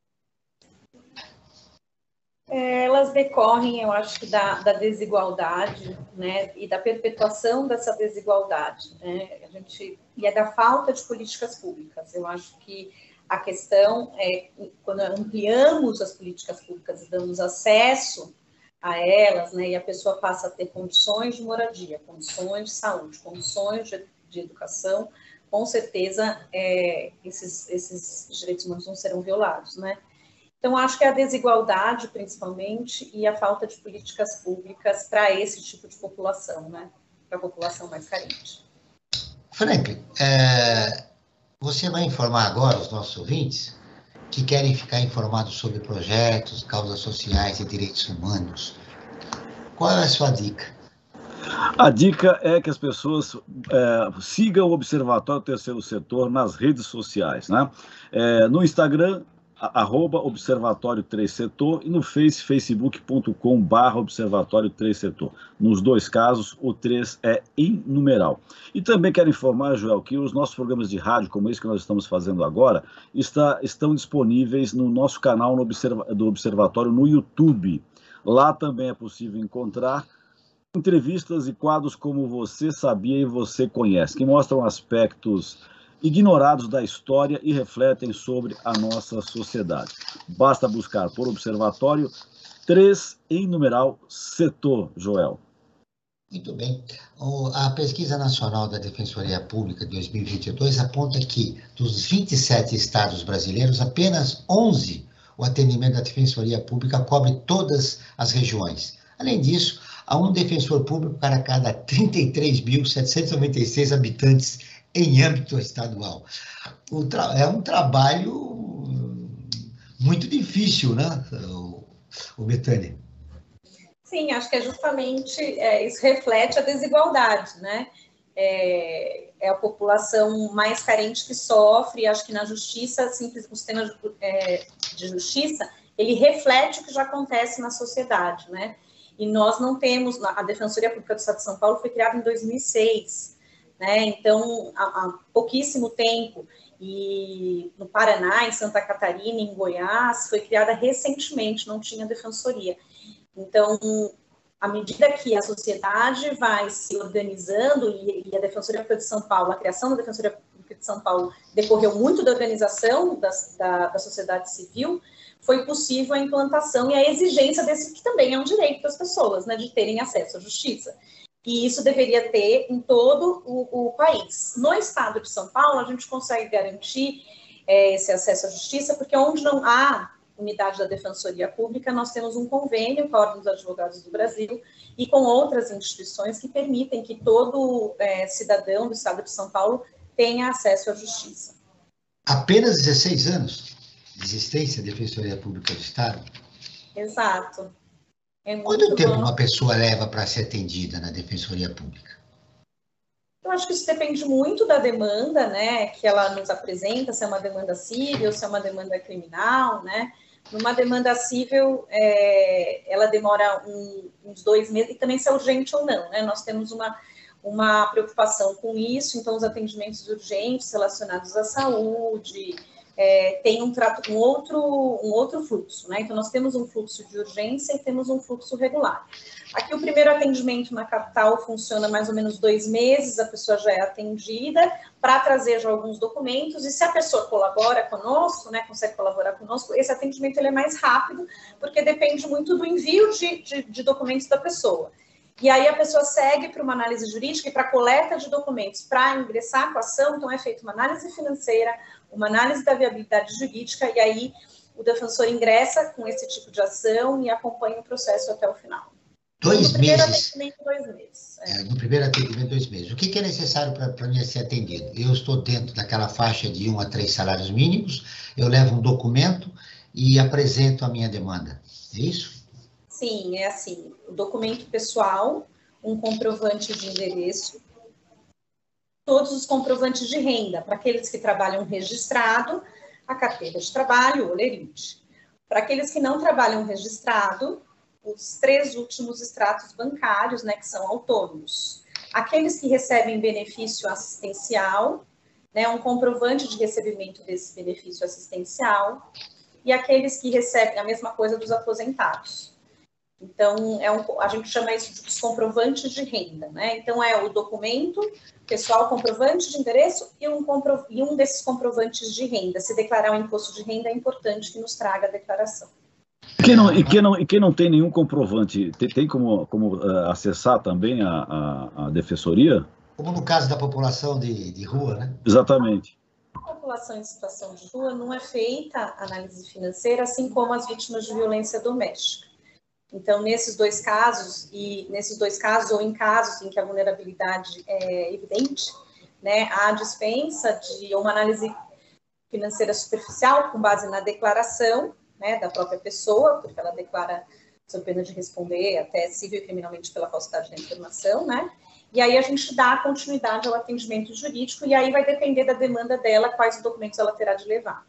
Elas decorrem, eu acho que da, da desigualdade, né, e da perpetuação dessa desigualdade, né, a gente, e é da falta de políticas públicas. Eu acho que a questão é, quando ampliamos as políticas públicas e damos acesso a elas, né, e a pessoa passa a ter condições de moradia, condições de saúde, condições de, de educação, com certeza é, esses, esses direitos humanos não serão violados, né. Então, acho que é a desigualdade, principalmente, e a falta de políticas públicas para esse tipo de população, né? Para a população mais carente. Frank, é, você vai informar agora os nossos ouvintes que querem ficar informados sobre projetos, causas sociais e direitos humanos. Qual é a sua dica? A dica é que as pessoas é, sigam o Observatório Terceiro Setor nas redes sociais, né? É, no Instagram, arroba Observatório três Setor, e no Face, facebook ponto com barra Observatório três Setor. Nos dois casos, o três é em numeral. E também quero informar, Joel, que os nossos programas de rádio, como esse que nós estamos fazendo agora, está, estão disponíveis no nosso canal no Observa, do Observatório no YouTube. Lá também é possível encontrar entrevistas e quadros como Você Sabia e Você Conhece, que mostram aspectos ignorados da história e refletem sobre a nossa sociedade. Basta buscar por observatório três em numeral setor, Joel. Muito bem. A Pesquisa Nacional da Defensoria Pública de dois mil e vinte e dois aponta que, dos vinte e sete estados brasileiros, apenas onze o atendimento da Defensoria Pública cobre todas as regiões. Além disso, há um defensor público para cada trinta e três mil setecentos e noventa e seis habitantes em âmbito estadual. O tra- é um trabalho muito difícil, né, o, o Betânia? Sim, acho que é justamente, é, isso reflete a desigualdade, né? É, é a população mais carente que sofre, e acho que na justiça, simples, o sistema de, é, de justiça, ele reflete o que já acontece na sociedade, né? E nós não temos, a Defensoria Pública do Estado de São Paulo foi criada em dois mil e seis, né? Então, há, há pouquíssimo tempo, e no Paraná, em Santa Catarina, em Goiás, foi criada recentemente, não tinha defensoria. Então, à medida que a sociedade vai se organizando, e a Defensoria Pública de São Paulo, a criação da Defensoria Pública de São Paulo decorreu muito da organização da, da, da sociedade civil, foi possível a implantação e a exigência desse, que também é um direito das pessoas, né, de terem acesso à justiça. E isso deveria ter em todo o, o país. No estado de São Paulo, a gente consegue garantir é, esse acesso à justiça, porque onde não há unidade da Defensoria Pública, nós temos um convênio com a Ordem dos Advogados do Brasil e com outras instituições que permitem que todo é, cidadão do estado de São Paulo tenha acesso à justiça. Apenas dezesseis anos de existência da Defensoria Pública do Estado? Exato. É Quanto tempo bom. uma pessoa leva para ser atendida na Defensoria Pública? Eu acho que isso depende muito da demanda, né, que ela nos apresenta, se é uma demanda civil, se é uma demanda criminal, né. Numa demanda civil, é, ela demora um, uns dois meses, e também se é urgente ou não, né? Nós temos uma, uma preocupação com isso, então os atendimentos urgentes relacionados à saúde, é, tem um, trato, um, outro, um outro fluxo, né? Então nós temos um fluxo de urgência e temos um fluxo regular. Aqui o primeiro atendimento na capital funciona mais ou menos dois meses, a pessoa já é atendida, para trazer já alguns documentos, e se a pessoa colabora conosco, né, consegue colaborar conosco, esse atendimento ele é mais rápido, porque depende muito do envio de, de, de documentos da pessoa. E aí a pessoa segue para uma análise jurídica e para coleta de documentos, para ingressar com a ação, então é feita uma análise financeira, uma análise da viabilidade jurídica, e aí o defensor ingressa com esse tipo de ação e acompanha o processo até o final. Dois no primeiro meses. Atendimento, dois meses. É. É, no primeiro atendimento, dois meses. O que, que é necessário para mim ser atendido? Eu estou dentro daquela faixa de um a três salários mínimos, eu levo um documento e apresento a minha demanda. É isso? Sim, é assim. O documento pessoal, um comprovante de endereço, todos os comprovantes de renda, para aqueles que trabalham registrado, a carteira de trabalho, o lerite. Para aqueles que não trabalham registrado, os três últimos extratos bancários, né, que são autônomos. Aqueles que recebem benefício assistencial, né, um comprovante de recebimento desse benefício assistencial, e aqueles que recebem a mesma coisa dos aposentados. Então, é um, a gente chama isso de comprovantes de renda, né? Então, é o documento pessoal, comprovante de endereço e um, compro, e um desses comprovantes de renda. Se declarar um imposto de renda, é importante que nos traga a declaração. Quem não, e, quem não, e quem não tem nenhum comprovante, tem, tem como, como uh, acessar também a, a, a defensoria? Como no caso da população de, de rua, né? Exatamente. A população em situação de rua não é feita análise financeira, assim como as vítimas de violência doméstica. Então, nesses dois casos, e nesses dois casos, ou em casos em que a vulnerabilidade é evidente, né, há dispensa de uma análise financeira superficial com base na declaração, né, da própria pessoa, porque ela declara sob pena de responder até civil e criminalmente pela falsidade da informação, né? E aí a gente dá continuidade ao atendimento jurídico e aí vai depender da demanda dela, quais documentos ela terá de levar.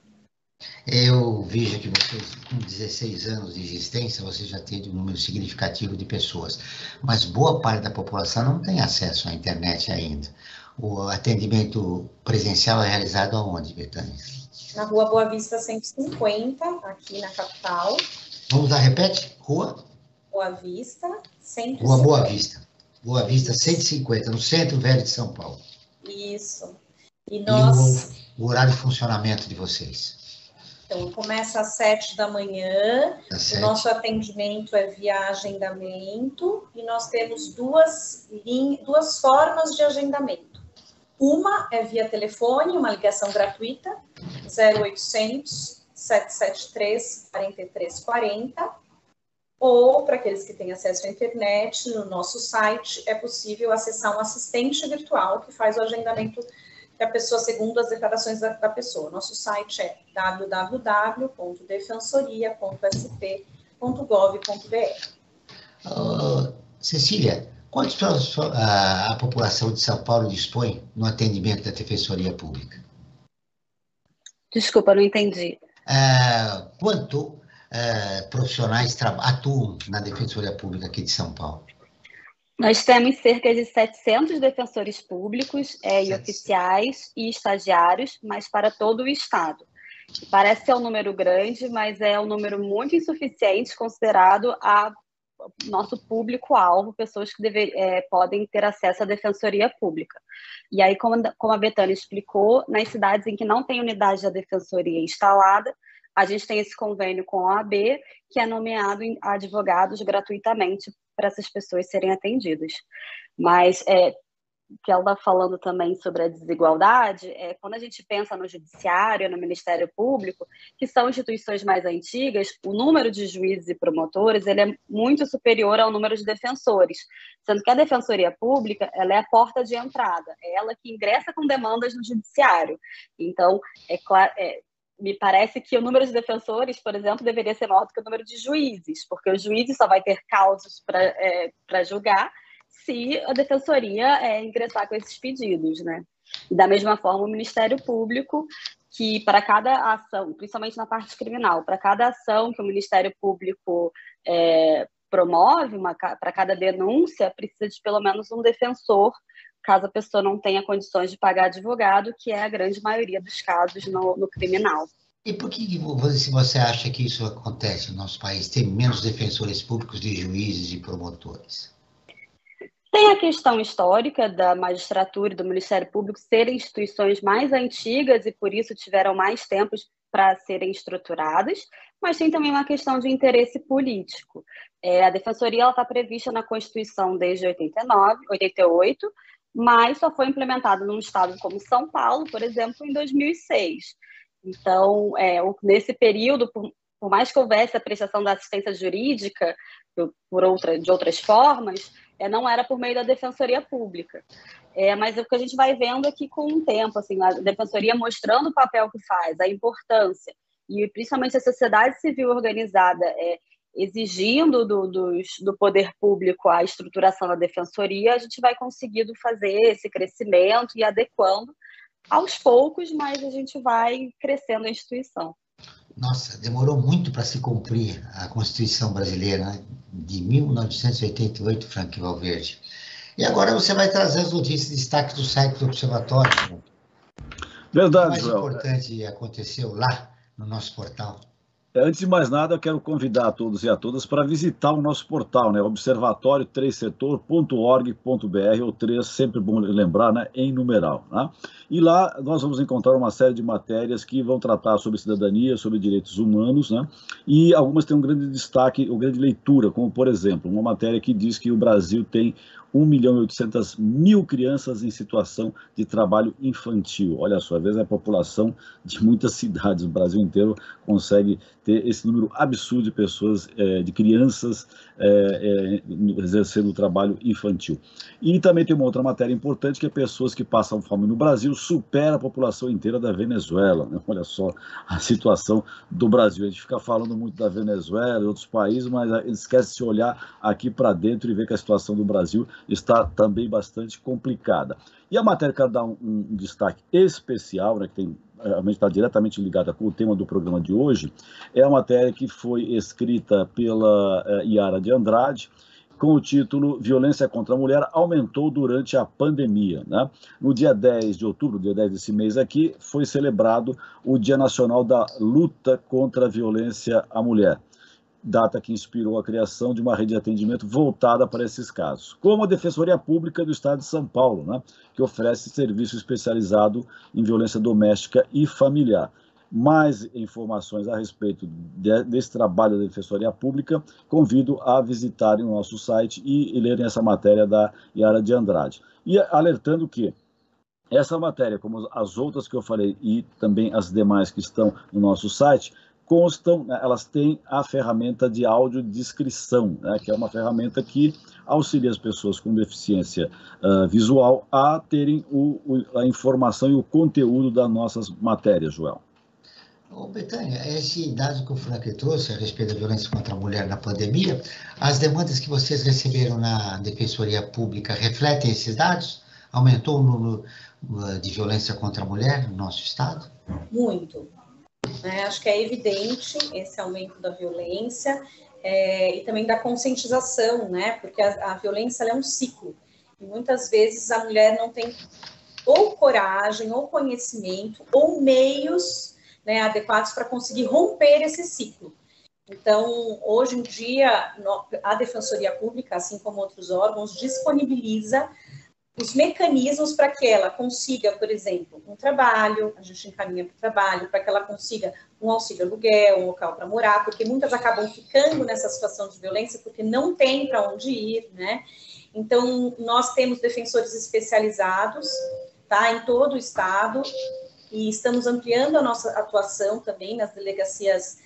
Eu vejo que vocês, com dezesseis anos de existência, você já tem um número significativo de pessoas, mas boa parte da população não tem acesso à internet ainda. O atendimento presencial é realizado aonde, Betânia? Na Rua Boa Vista cento e cinquenta, aqui na capital. Vamos lá, repete? Rua? Boa Vista, cento e cinquenta. Rua Boa Vista. Boa Vista cento e cinquenta, no centro velho de São Paulo. Isso. E, nós... e o, o horário de funcionamento de vocês? Então, começa às sete da manhã, às o nosso atendimento é via agendamento, e nós temos duas, linhas, duas formas de agendamento. Uma é via telefone, uma ligação gratuita, zero oitocentos, sete sete três, quatro três quatro zero, ou, para aqueles que têm acesso à internet, no nosso site é possível acessar um assistente virtual que faz o agendamento da pessoa segundo as declarações da, da pessoa. Nosso site é w w w ponto defensoria ponto s p ponto gov ponto b r. Uh, Cecília, quanto a, a população de São Paulo dispõe no atendimento da Defensoria Pública? Desculpa, não entendi. Uh, quanto uh, profissionais atuam na Defensoria Pública aqui de São Paulo? Nós temos cerca de setecentos defensores públicos é, e oficiais e estagiários, mas para todo o Estado. Parece ser um número grande, mas é um número muito insuficiente considerado a nosso público-alvo, pessoas que deve, é, podem ter acesso à defensoria pública. E aí, como, como a Betânia explicou, nas cidades em que não tem unidade da defensoria instalada, a gente tem esse convênio com a O A B, que é nomeado advogados gratuitamente para essas pessoas serem atendidas. Mas é, o que ela está falando também sobre a desigualdade, é quando a gente pensa no judiciário, no Ministério Público, que são instituições mais antigas, o número de juízes e promotores ele é muito superior ao número de defensores, sendo que a Defensoria Pública ela é a porta de entrada, é ela que ingressa com demandas no judiciário. Então, é claro... É, me parece que o número de defensores, por exemplo, deveria ser maior do que o número de juízes, porque o juiz só vai ter causas para é, para julgar se a defensoria é, ingressar com esses pedidos, né? E da mesma forma, o Ministério Público, que para cada ação, principalmente na parte criminal, para cada ação que o Ministério Público é, promove, para cada denúncia, precisa de pelo menos um defensor, caso a pessoa não tenha condições de pagar advogado, que é a grande maioria dos casos no, no criminal. E por que você, você acha que isso acontece no nosso país? Tem menos defensores públicos de juízes e promotores? Tem a questão histórica da magistratura e do Ministério Público serem instituições mais antigas e, por isso, tiveram mais tempo para serem estruturadas, mas tem também uma questão de interesse político. É, a Defensoria está prevista na Constituição desde oitenta e nove, oitenta e oito, mas só foi implementado num estado como São Paulo, por exemplo, em dois mil e seis. Então, é, nesse período, por, por mais que houvesse a prestação da assistência jurídica por outra, de outras formas, é, não era por meio da Defensoria Pública. É, mas o que a gente vai vendo aqui com o tempo, assim, a Defensoria mostrando o papel que faz, a importância, e principalmente a sociedade civil organizada é, exigindo do, do, do poder público a estruturação da defensoria, a gente vai conseguindo fazer esse crescimento e adequando aos poucos, mas a gente vai crescendo a instituição. Nossa, demorou muito para se cumprir a Constituição brasileira, né? De mil novecentos e oitenta e oito, Frank Valverde. E agora você vai trazer as notícias de destaque do site do Observatório. Né? Verdade, O mais Joel. importante aconteceu lá no nosso portal. Antes de mais nada, eu quero convidar a todos e a todas para visitar o nosso portal, né? observatório três setor ponto org ponto b r, ou três, sempre bom lembrar, né? Em numeral. Né? E lá nós vamos encontrar uma série de matérias que vão tratar sobre cidadania, sobre direitos humanos, né? E algumas têm um grande destaque, uma grande leitura, como, por exemplo, uma matéria que diz que o Brasil tem um milhão e oitocentas mil crianças em situação de trabalho infantil. Olha só, às vezes a população de muitas cidades do Brasil inteiro consegue ter esse número absurdo de pessoas, é, de crianças é, é, exercendo o trabalho infantil. E também tem uma outra matéria importante, que é pessoas que passam fome no Brasil supera a população inteira da Venezuela. Né? Olha só a situação do Brasil. A gente fica falando muito da Venezuela e outros países, mas esquece de se olhar aqui para dentro e ver que a situação do Brasil está também bastante complicada. E a matéria que dá um, um destaque especial, né, que tem, realmente está diretamente ligada com o tema do programa de hoje, é a matéria que foi escrita pela uh, Yara de Andrade, com o título Violência contra a Mulher aumentou durante a pandemia. Né? No dia dez de outubro, dia dez desse mês aqui, foi celebrado o Dia Nacional da Luta contra a Violência à Mulher. data que inspirou a criação de uma rede de atendimento voltada para esses casos, como a Defensoria Pública do Estado de São Paulo, né, que oferece serviço especializado em violência doméstica e familiar. Mais informações a respeito de, desse trabalho da Defensoria Pública, convido a visitarem o nosso site e, e lerem essa matéria da Yara de Andrade. E alertando que essa matéria, como as outras que eu falei e também as demais que estão no nosso site, constam, né, elas têm a ferramenta de audiodescrição, né, que é uma ferramenta que auxilia as pessoas com deficiência uh, visual a terem o, o, a informação e o conteúdo das nossas matérias, Joel. Ô, Betânia, esse dado que o Franklin trouxe a respeito da violência contra a mulher na pandemia, as demandas que vocês receberam na Defensoria Pública refletem esses dados? Aumentou o número de violência contra a mulher no nosso estado? Muito. É, acho que é evidente esse aumento da violência é, e também da conscientização, né? Porque a, a violência ela é um ciclo. E muitas vezes a mulher não tem ou coragem, ou conhecimento, ou meios, né, adequados para conseguir romper esse ciclo. Então, hoje em dia, a Defensoria Pública, assim como outros órgãos, disponibiliza os mecanismos para que ela consiga, por exemplo, um trabalho, a gente encaminha para o trabalho, para que ela consiga um auxílio aluguel, um local para morar, porque muitas acabam ficando nessa situação de violência porque não tem para onde ir, né? Então, nós temos defensores especializados, tá, em todo o estado, e estamos ampliando a nossa atuação também nas delegacias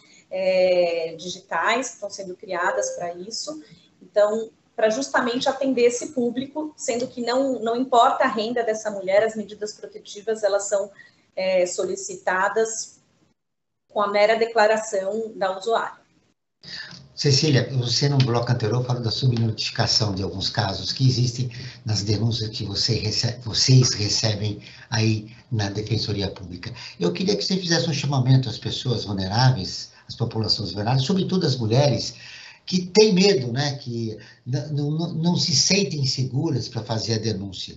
é, digitais que estão sendo criadas para isso. Então, para justamente atender esse público, sendo que não, não importa a renda dessa mulher, as medidas protetivas, elas são é, solicitadas com a mera declaração da usuária. Cecília, você no bloco anterior falou da subnotificação de alguns casos que existem nas denúncias que você recebe, vocês recebem aí na Defensoria Pública. Eu queria que você fizesse um chamamento às pessoas vulneráveis, às populações vulneráveis, sobretudo as mulheres, que têm medo, né, que não, não, não se sentem seguras para fazer a denúncia.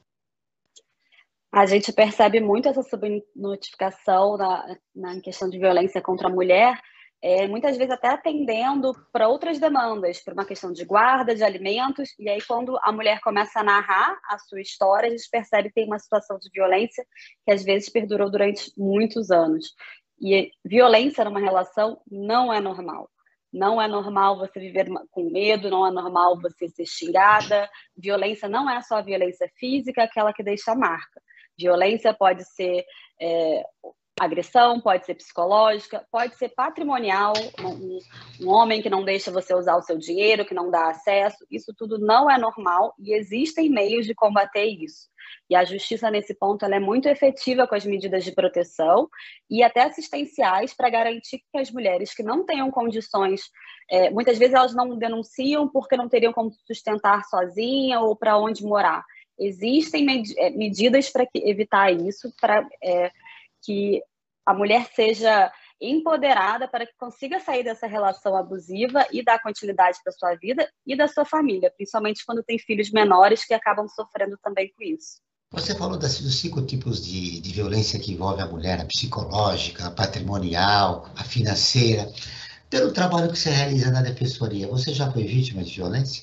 A gente percebe muito essa subnotificação na, na questão de violência contra a mulher, é, muitas vezes até atendendo para outras demandas, por uma questão de guarda de alimentos, e aí quando a mulher começa a narrar a sua história, a gente percebe que tem uma situação de violência que às vezes perdurou durante muitos anos. E violência numa relação não é normal. Não é normal você viver com medo, não é normal você ser xingada. Violência não é só a violência física, aquela que deixa a marca. Violência pode ser é, agressão, pode ser psicológica, pode ser patrimonial, um, um homem que não deixa você usar o seu dinheiro, que não dá acesso. Isso tudo não é normal e existem meios de combater isso. E a justiça, nesse ponto, ela é muito efetiva com as medidas de proteção e até assistenciais para garantir que as mulheres que não tenham condições, é, muitas vezes elas não denunciam porque não teriam como sustentar sozinha ou para onde morar. Existem med- é, medidas para evitar isso, para é, que a mulher seja empoderada para que consiga sair dessa relação abusiva e dar continuidade para a sua vida e da sua família, principalmente quando tem filhos menores que acabam sofrendo também com isso. Você falou das, dos cinco tipos de, de violência que envolve a mulher, a psicológica, a patrimonial, a financeira. Pelo trabalho que você realiza na Defensoria, você já foi vítima de violência?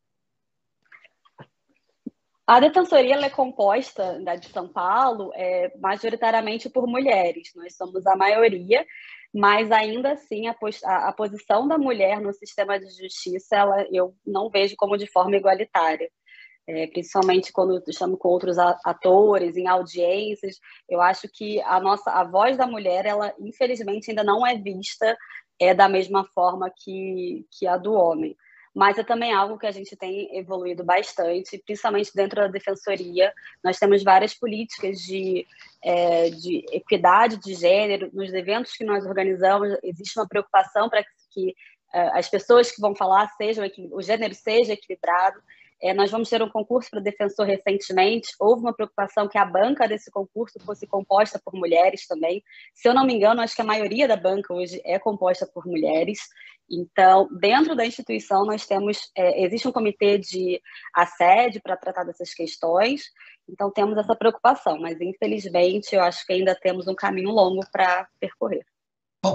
A Defensoria ela é composta, da de São Paulo, é, majoritariamente por mulheres. Nós somos a maioria, mas ainda assim a, a, a posição da mulher no sistema de justiça ela, eu não vejo como de forma igualitária. É, principalmente quando estamos com outros atores, em audiências, eu acho que a, nossa, a voz da mulher, ela infelizmente ainda não é vista é, da mesma forma que, que a do homem. Mas é também algo que a gente tem evoluído bastante, principalmente dentro da Defensoria. Nós temos várias políticas de, é, de equidade de gênero. Nos eventos que nós organizamos, existe uma preocupação para que, que é, as pessoas que vão falar, sejam, o gênero seja equilibrado. É, nós vamos ter um concurso para defensor recentemente. Houve uma preocupação que a banca desse concurso fosse composta por mulheres também. Se eu não me engano, acho que a maioria da banca hoje é composta por mulheres. Então, dentro da instituição, nós temos, é, existe um comitê de assédio para tratar dessas questões. Então, temos essa preocupação, mas infelizmente eu acho que ainda temos um caminho longo para percorrer. Bom,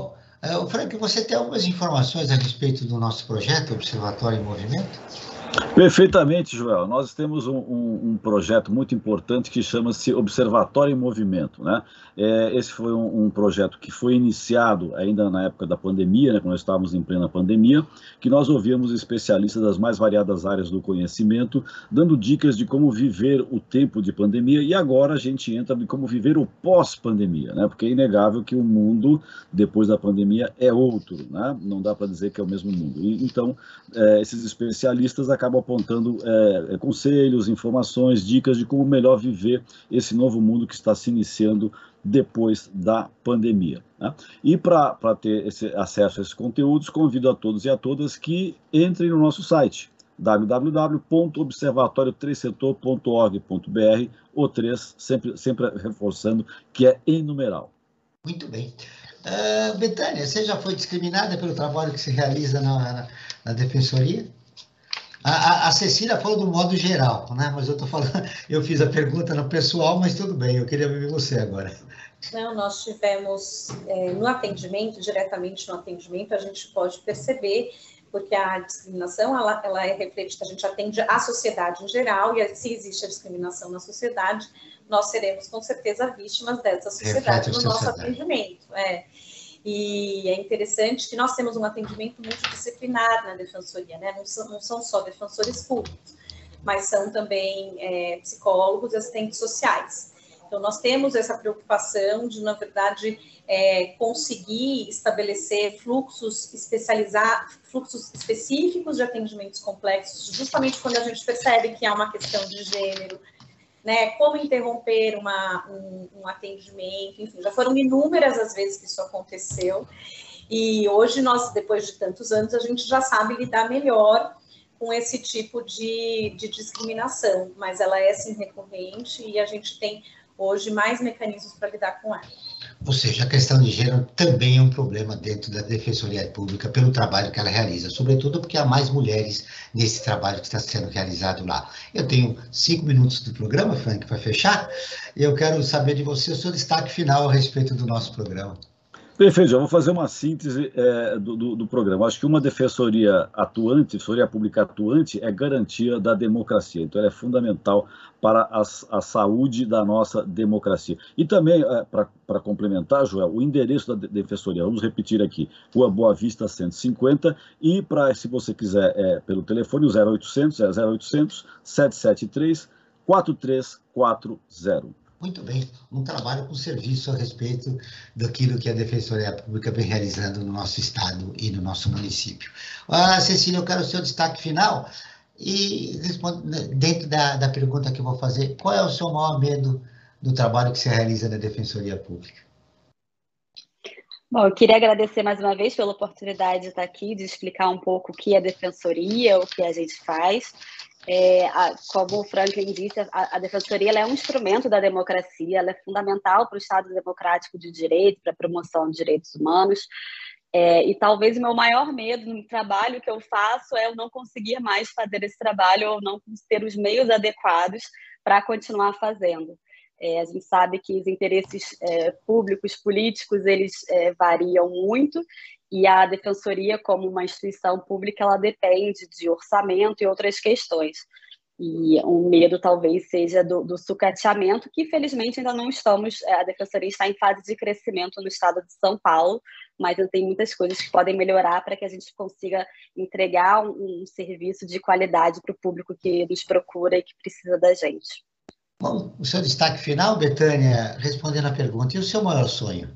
Uh, Frank, você tem algumas informações a respeito do nosso projeto Observatório em Movimento? Perfeitamente, Joel. Nós temos um, um, um projeto muito importante que chama-se Observatório em Movimento, né? É, esse foi um, um projeto que foi iniciado ainda na época da pandemia, né, quando nós estávamos em plena pandemia, que nós ouvíamos especialistas das mais variadas áreas do conhecimento, dando dicas de como viver o tempo de pandemia, e agora a gente entra em como viver o pós-pandemia, né? Porque é inegável que o mundo, depois da pandemia, é outro, né? Não dá para dizer que é o mesmo mundo. E, então, é, esses especialistas acabam acaba apontando é, conselhos, informações, dicas de como melhor viver esse novo mundo que está se iniciando depois da pandemia, né? E para ter esse acesso a esses conteúdos, convido a todos e a todas que entrem no nosso site, w w w ponto observatório três setor ponto org ponto b r, o três, sempre, sempre reforçando que é em numeral. Muito bem. Uh, Betânia, você já foi discriminada pelo trabalho que se realiza na, na, na Defensoria? A, a Cecília falou do modo geral, né? Mas eu tô falando, eu fiz a pergunta no pessoal, mas tudo bem, eu queria ouvir você agora. Não, nós tivemos, é, no atendimento, diretamente no atendimento, a gente pode perceber, porque a discriminação, ela, ela é refletida, a gente atende a sociedade em geral, e se existe a discriminação na sociedade, nós seremos, com certeza, vítimas dessa sociedade no nosso atendimento. É. E é interessante que nós temos um atendimento multidisciplinar na Defensoria, né? Não são, não são só defensores públicos, mas são também é, psicólogos e assistentes sociais. Então, nós temos essa preocupação de, na verdade, é, conseguir estabelecer fluxos especializados, fluxos específicos de atendimentos complexos, justamente quando a gente percebe que há uma questão de gênero, né, como interromper uma, um, um atendimento, enfim, já foram inúmeras as vezes que isso aconteceu, e hoje nós, depois de tantos anos, a gente já sabe lidar melhor com esse tipo de, de discriminação, mas ela é, sim, recorrente, e a gente tem hoje mais mecanismos para lidar com ela. Ou seja, a questão de gênero também é um problema dentro da Defensoria Pública pelo trabalho que ela realiza, sobretudo porque há mais mulheres nesse trabalho que está sendo realizado lá. Eu tenho cinco minutos do programa, Frank, para fechar, e eu quero saber de você o seu destaque final a respeito do nosso programa. Perfeito, eu vou fazer uma síntese é, do, do, do programa. Acho que uma defensoria atuante, defensoria pública atuante, é garantia da democracia. Então, ela é fundamental para a, a saúde da nossa democracia. E também, é, para complementar, Joel, o endereço da defensoria, vamos repetir aqui, Rua Boa Vista cento e cinquenta, e para, se você quiser, é, pelo telefone, o zero oitocentos, é zero oitocentos, sete sete três, quatro três quatro zero. Muito bem, um trabalho com serviço a respeito daquilo que a Defensoria Pública vem realizando no nosso estado e no nosso município. Ah, Cecília, eu quero o seu destaque final e responde, dentro da, da pergunta que eu vou fazer, qual é o seu maior medo do trabalho que se realiza na Defensoria Pública? Bom, eu queria agradecer mais uma vez pela oportunidade de estar aqui, de explicar um pouco o que é a Defensoria, o que a gente faz. É, a, como o Franklin disse, a, a Defensoria ela é um instrumento da democracia, ela é fundamental para o Estado democrático de direito, para a promoção de direitos humanos, é, e talvez o meu maior medo no trabalho que eu faço é eu não conseguir mais fazer esse trabalho ou não ter os meios adequados para continuar fazendo. É, a gente sabe que os interesses é, públicos, políticos, eles é, variam muito, e a Defensoria, como uma instituição pública, ela depende de orçamento e outras questões. E um medo talvez seja do, do sucateamento, que felizmente ainda não estamos, a Defensoria está em fase de crescimento no estado de São Paulo, mas tem muitas coisas que podem melhorar para que a gente consiga entregar um, um serviço de qualidade para o público que nos procura e que precisa da gente. Bom, o seu destaque final, Betânia, respondendo a pergunta, e o seu maior sonho?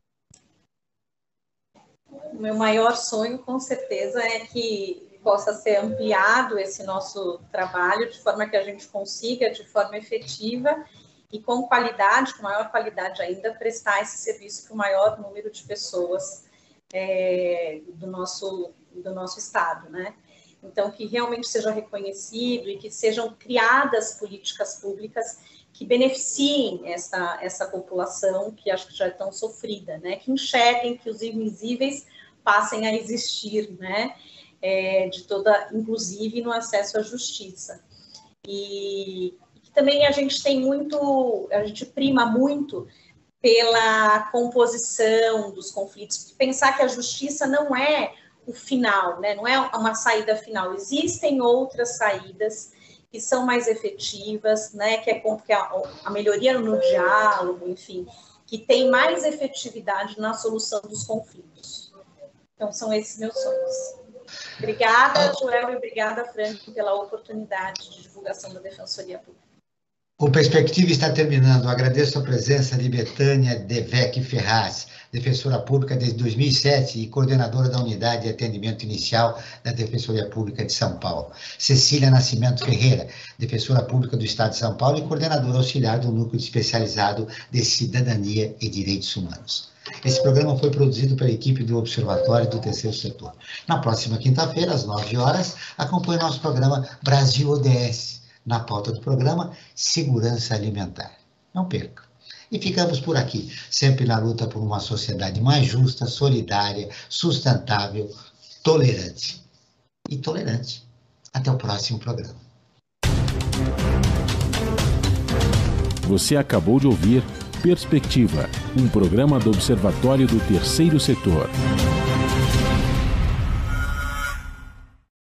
O meu maior sonho, com certeza, é que possa ser ampliado esse nosso trabalho, de forma que a gente consiga, de forma efetiva e com qualidade, com maior qualidade ainda, prestar esse serviço para o maior número de pessoas é, do, nosso, do nosso estado, né? Então, que realmente seja reconhecido e que sejam criadas políticas públicas que beneficiem essa, essa população que acho que já é tão sofrida, né? Que enxerguem que os invisíveis passem a existir, né? É, de toda, inclusive no acesso à justiça. E, e também a gente tem muito, a gente prima muito pela composição dos conflitos, pensar que a justiça não é o final, né? Não é uma saída final, existem outras saídas que são mais efetivas, né? Que é que a, a melhoria no diálogo, enfim, que tem mais efetividade na solução dos conflitos. Então, são esses meus sonhos. Obrigada, Joel, e obrigada, Franco, pela oportunidade de divulgação da Defensoria Pública. O Perspectiva está terminando. Agradeço a presença de Betânia Devec Ferraz, defensora pública desde dois mil e sete e coordenadora da Unidade de Atendimento Inicial da Defensoria Pública de São Paulo. Cecília Nascimento Ferreira, defensora pública do Estado de São Paulo e coordenadora auxiliar do Núcleo Especializado de Cidadania e Direitos Humanos. Esse programa foi produzido pela equipe do Observatório do Terceiro Setor. Na próxima quinta-feira, às nove horas, acompanhe nosso programa Brasil O D S. Na pauta do programa, Segurança Alimentar. Não perca. E ficamos por aqui, sempre na luta por uma sociedade mais justa, solidária, sustentável, tolerante. E tolerante. Até o próximo programa. Você acabou de ouvir Perspectiva, um programa do Observatório do Terceiro Setor.